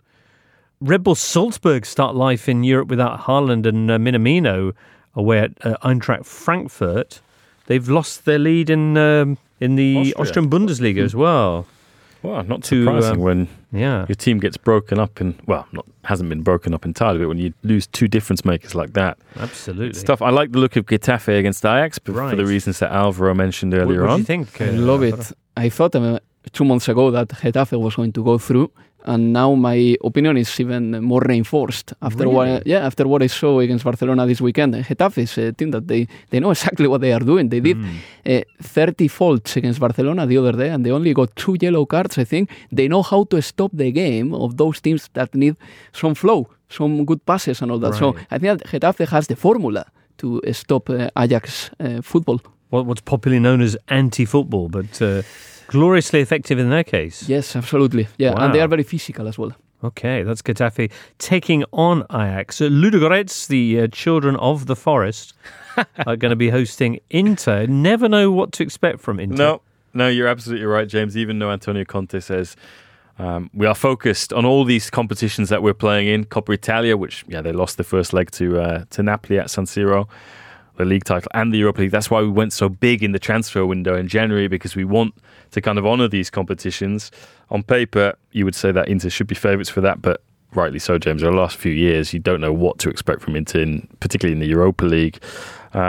Speaker 2: Red Bull Salzburg start life in Europe without Haaland and uh, Minamino away at uh, Eintracht Frankfurt. They've lost their lead in um, in the Austria. Austrian Bundesliga mm. as well.
Speaker 3: Well, not surprising um, when
Speaker 2: yeah.
Speaker 3: your team gets broken up in, well, not hasn't been broken up entirely, but when you lose two difference makers like that.
Speaker 2: Absolutely.
Speaker 3: It's tough. I like the look of Getafe against Ajax, but
Speaker 2: right.
Speaker 3: for the reasons that Alvaro mentioned earlier
Speaker 2: what, what
Speaker 3: on.
Speaker 2: What do you think?
Speaker 6: I love uh, it. I thought uh, two months ago that Getafe was going to go through, and now my opinion is even more reinforced after
Speaker 2: really?
Speaker 6: what yeah after what I saw against Barcelona this weekend. Getafe is a team that they, they know exactly what they are doing. They did mm. uh, thirty faults against Barcelona the other day, and they only got two yellow cards. I think they know how to stop the game of those teams that need some flow, some good passes and all that. Right. So I think that Getafe has the formula to uh, stop uh, Ajax uh, football.
Speaker 2: What, what's popularly known as anti-football, but uh, gloriously effective in their case.
Speaker 6: Yes, absolutely. Yeah,
Speaker 2: wow.
Speaker 6: And they are very physical as well.
Speaker 2: Okay, that's Getafe taking on Ajax. Uh, Ludogorets, the uh, children of the forest, are going to be hosting Inter. Never know what to expect from Inter.
Speaker 3: No, no, you're absolutely right, James. Even though Antonio Conte says um, we are focused on all these competitions that we're playing in. Coppa Italia, which, yeah, they lost the first leg to uh, to Napoli at San Siro. The league title and the Europa League. That's why we went so big in the transfer window in January, because we want to kind of honour these competitions. On paper, you would say that Inter should be favourites for that, but rightly so, James. Over the last few years, you don't know what to expect from Inter, in, particularly in the Europa League. Um,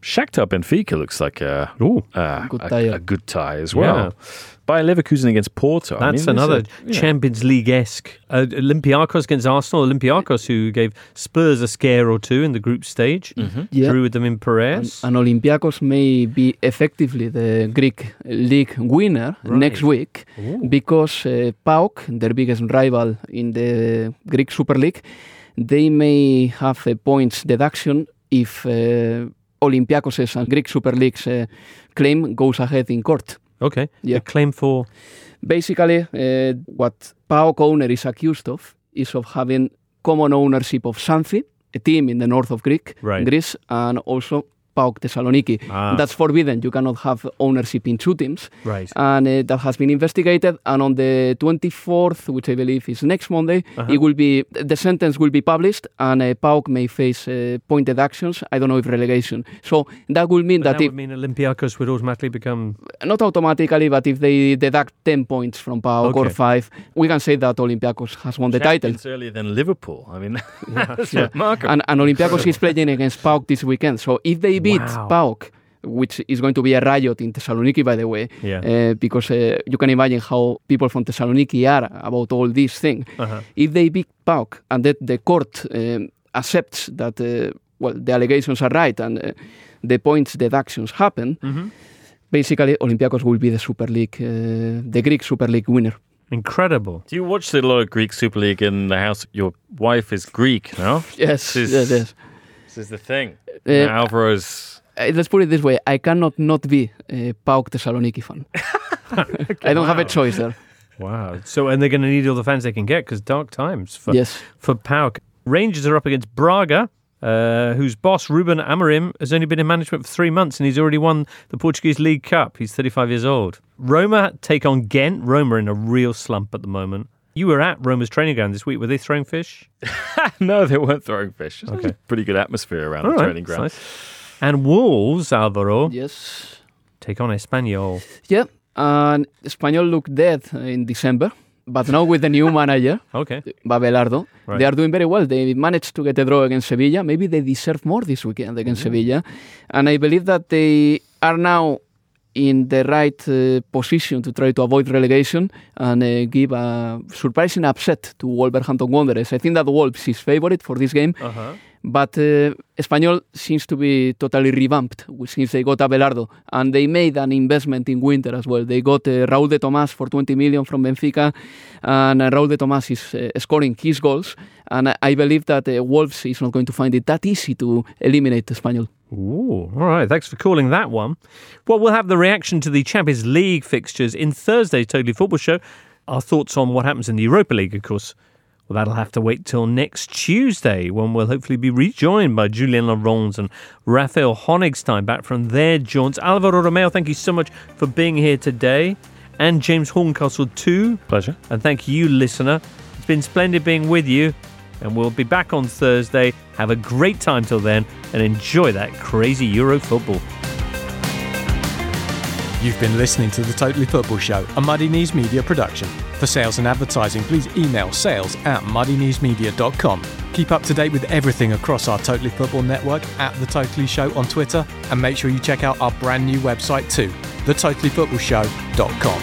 Speaker 3: Shakhtar Benfica looks like a,
Speaker 2: Ooh,
Speaker 3: uh,
Speaker 6: good
Speaker 3: a,
Speaker 6: tie.
Speaker 3: a good tie as well.
Speaker 2: Yeah.
Speaker 3: Bayer Leverkusen against Porto. I
Speaker 2: That's
Speaker 3: mean,
Speaker 2: another
Speaker 3: a, yeah.
Speaker 2: Champions League-esque. Uh, Olympiacos against Arsenal. Olympiacos, who gave Spurs a scare or two in the group stage,
Speaker 3: mm-hmm.
Speaker 6: Yeah.
Speaker 2: drew with them in Perez.
Speaker 6: And, and Olympiacos may be effectively the Greek league winner
Speaker 2: Right.
Speaker 6: next week
Speaker 2: Ooh.
Speaker 6: because uh, PAOK, their biggest rival in the Greek Super League, they may have a points deduction if uh, Olympiacos' and Greek Super League's uh, claim goes ahead in court.
Speaker 2: Okay.
Speaker 6: Yeah.
Speaker 2: The claim for...
Speaker 6: Basically, uh, what PAOK owner is accused of is of having common ownership of Xanthi, a team in the north of Greek,
Speaker 2: Right.
Speaker 6: Greece, and also PAOK Thessaloniki.
Speaker 2: Ah.
Speaker 6: That's forbidden. You cannot have ownership in two teams.
Speaker 2: Right.
Speaker 6: And uh, that has been investigated. And on the twenty-fourth, which I believe is next Monday,
Speaker 2: Uh-huh.
Speaker 6: it will be the sentence will be published, and uh, PAOK may face uh, pointed actions. I don't know if relegation. So that will mean
Speaker 2: But
Speaker 6: that,
Speaker 2: that
Speaker 6: if,
Speaker 2: would mean Olympiacos would automatically become...
Speaker 6: not automatically, but if they deduct ten points from PAOK or
Speaker 3: Okay.
Speaker 6: five, we can say that Olympiacos has won the title.
Speaker 3: Champions earlier than Liverpool. I mean, that's
Speaker 6: Yeah.
Speaker 3: remarkable.
Speaker 6: And, and Olympiacos is playing against PAOK this weekend. So if they beat
Speaker 2: Wow.
Speaker 6: PAOK, which is going to be a riot in Thessaloniki, by the way,
Speaker 2: Yeah.
Speaker 6: uh, because uh, you can imagine how people from Thessaloniki are about all this thing.
Speaker 2: Uh-huh.
Speaker 6: If they beat PAOK and that the court um, accepts that, uh, well, the allegations are right and uh, the points deductions happen,
Speaker 2: Mm-hmm.
Speaker 6: basically Olympiacos will be the Super League, uh, the Greek Super League winner.
Speaker 2: Incredible.
Speaker 3: Do you watch a lot of Greek Super League in the house? Your wife is Greek, no?
Speaker 6: Yes,
Speaker 3: This is,
Speaker 6: yes, yes.
Speaker 3: This is the thing.
Speaker 6: Uh,
Speaker 3: Now Alvaro's...
Speaker 6: Uh, let's put it this way: I cannot not be a PAOK Thessaloniki fan. I don't have a
Speaker 2: wow.
Speaker 6: choice there.
Speaker 2: Wow. So, and they're going to need all the fans they can get because dark times for,
Speaker 6: Yes.
Speaker 2: for PAOK. Rangers are up against Braga, uh, whose boss, Ruben Amorim, has only been in management for three months and he's already won the Portuguese League Cup. He's thirty-five years old. Roma take on Ghent. Roma are in a real slump at the moment. You were at Roma's training ground this week. Were they throwing fish?
Speaker 3: No, they weren't throwing fish. There's
Speaker 2: Okay.
Speaker 3: a pretty good atmosphere around
Speaker 2: All
Speaker 3: the
Speaker 2: right,
Speaker 3: training ground.
Speaker 2: that's nice. And Wolves, Alvaro,
Speaker 6: Yes.
Speaker 2: take on Espanyol.
Speaker 6: Yeah. And Espanyol looked dead in December, but now with the new manager,
Speaker 2: Okay.
Speaker 6: Babelardo,
Speaker 2: Right.
Speaker 6: they are doing very well. They managed to get a draw against Sevilla. Maybe they deserve more this weekend against Sevilla. And I believe that they are now in the right uh, position to try to avoid relegation and uh, give a surprising upset to Wolverhampton Wanderers. I think that Wolves is favourite for this game.
Speaker 2: Uh-huh.
Speaker 6: But uh, Espanyol seems to be totally revamped since they got Abelardo. And they made an investment in winter as well. They got uh, Raúl de Tomás for twenty million from Benfica. And uh, Raúl de Tomás is uh, scoring his goals. And I, I believe that uh, Wolves is not going to find it that easy to eliminate Espanyol.
Speaker 2: Ooh, all right. Thanks for calling that one. Well, we'll have the reaction to the Champions League fixtures in Thursday's Totally Football Show. Our thoughts on what happens in the Europa League, of course. Well, that'll have to wait till next Tuesday when we'll hopefully be rejoined by Julien Laurens and Raphael Honigstein back from their jaunts. Alvaro Romeo, thank you so much for being here today. And James Horncastle too.
Speaker 3: Pleasure.
Speaker 2: And thank you, listener. It's been splendid being with you. And we'll be back on Thursday. Have a great time till then and enjoy that crazy Euro football.
Speaker 7: You've been listening to The Totally Football Show, a Muddy Knees Media production. For sales and advertising, please email sales at muddy knees media dot com. Keep up to date with everything across our Totally Football network at The Totally Show on Twitter, and make sure you check out our brand new website too, the totally football show dot com.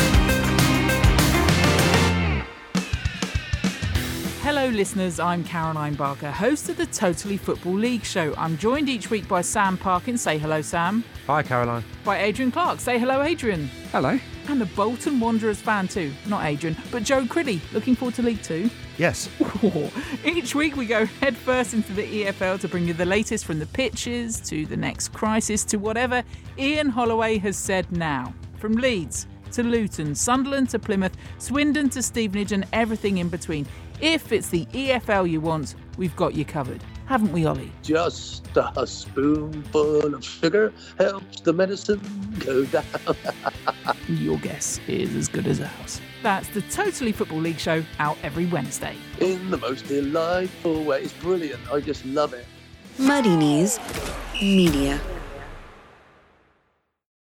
Speaker 13: Hello listeners, I'm Caroline Barker, host of the Totally Football League Show. I'm joined each week by Sam Parkin, say hello Sam.
Speaker 14: Hi Caroline.
Speaker 13: By Adrian Clark, say hello Adrian.
Speaker 14: Hello.
Speaker 13: And a Bolton Wanderers fan too, not Adrian, but Joe Cridley, looking forward to League Two.
Speaker 14: Yes.
Speaker 13: Each week we go headfirst into the E F L to bring you the latest from the pitches, to the next crisis, to whatever Ian Holloway has said now. From Leeds to Luton, Sunderland to Plymouth, Swindon to Stevenage and everything in between. If it's the E F L you want, we've got you covered. Haven't we, Ollie?
Speaker 15: Just a spoonful of sugar helps the medicine go down.
Speaker 13: Your guess is as good as ours. That's the Totally Football League Show, out every Wednesday.
Speaker 15: In the most delightful way. It's brilliant. I just love it.
Speaker 1: Muddy Knees Media.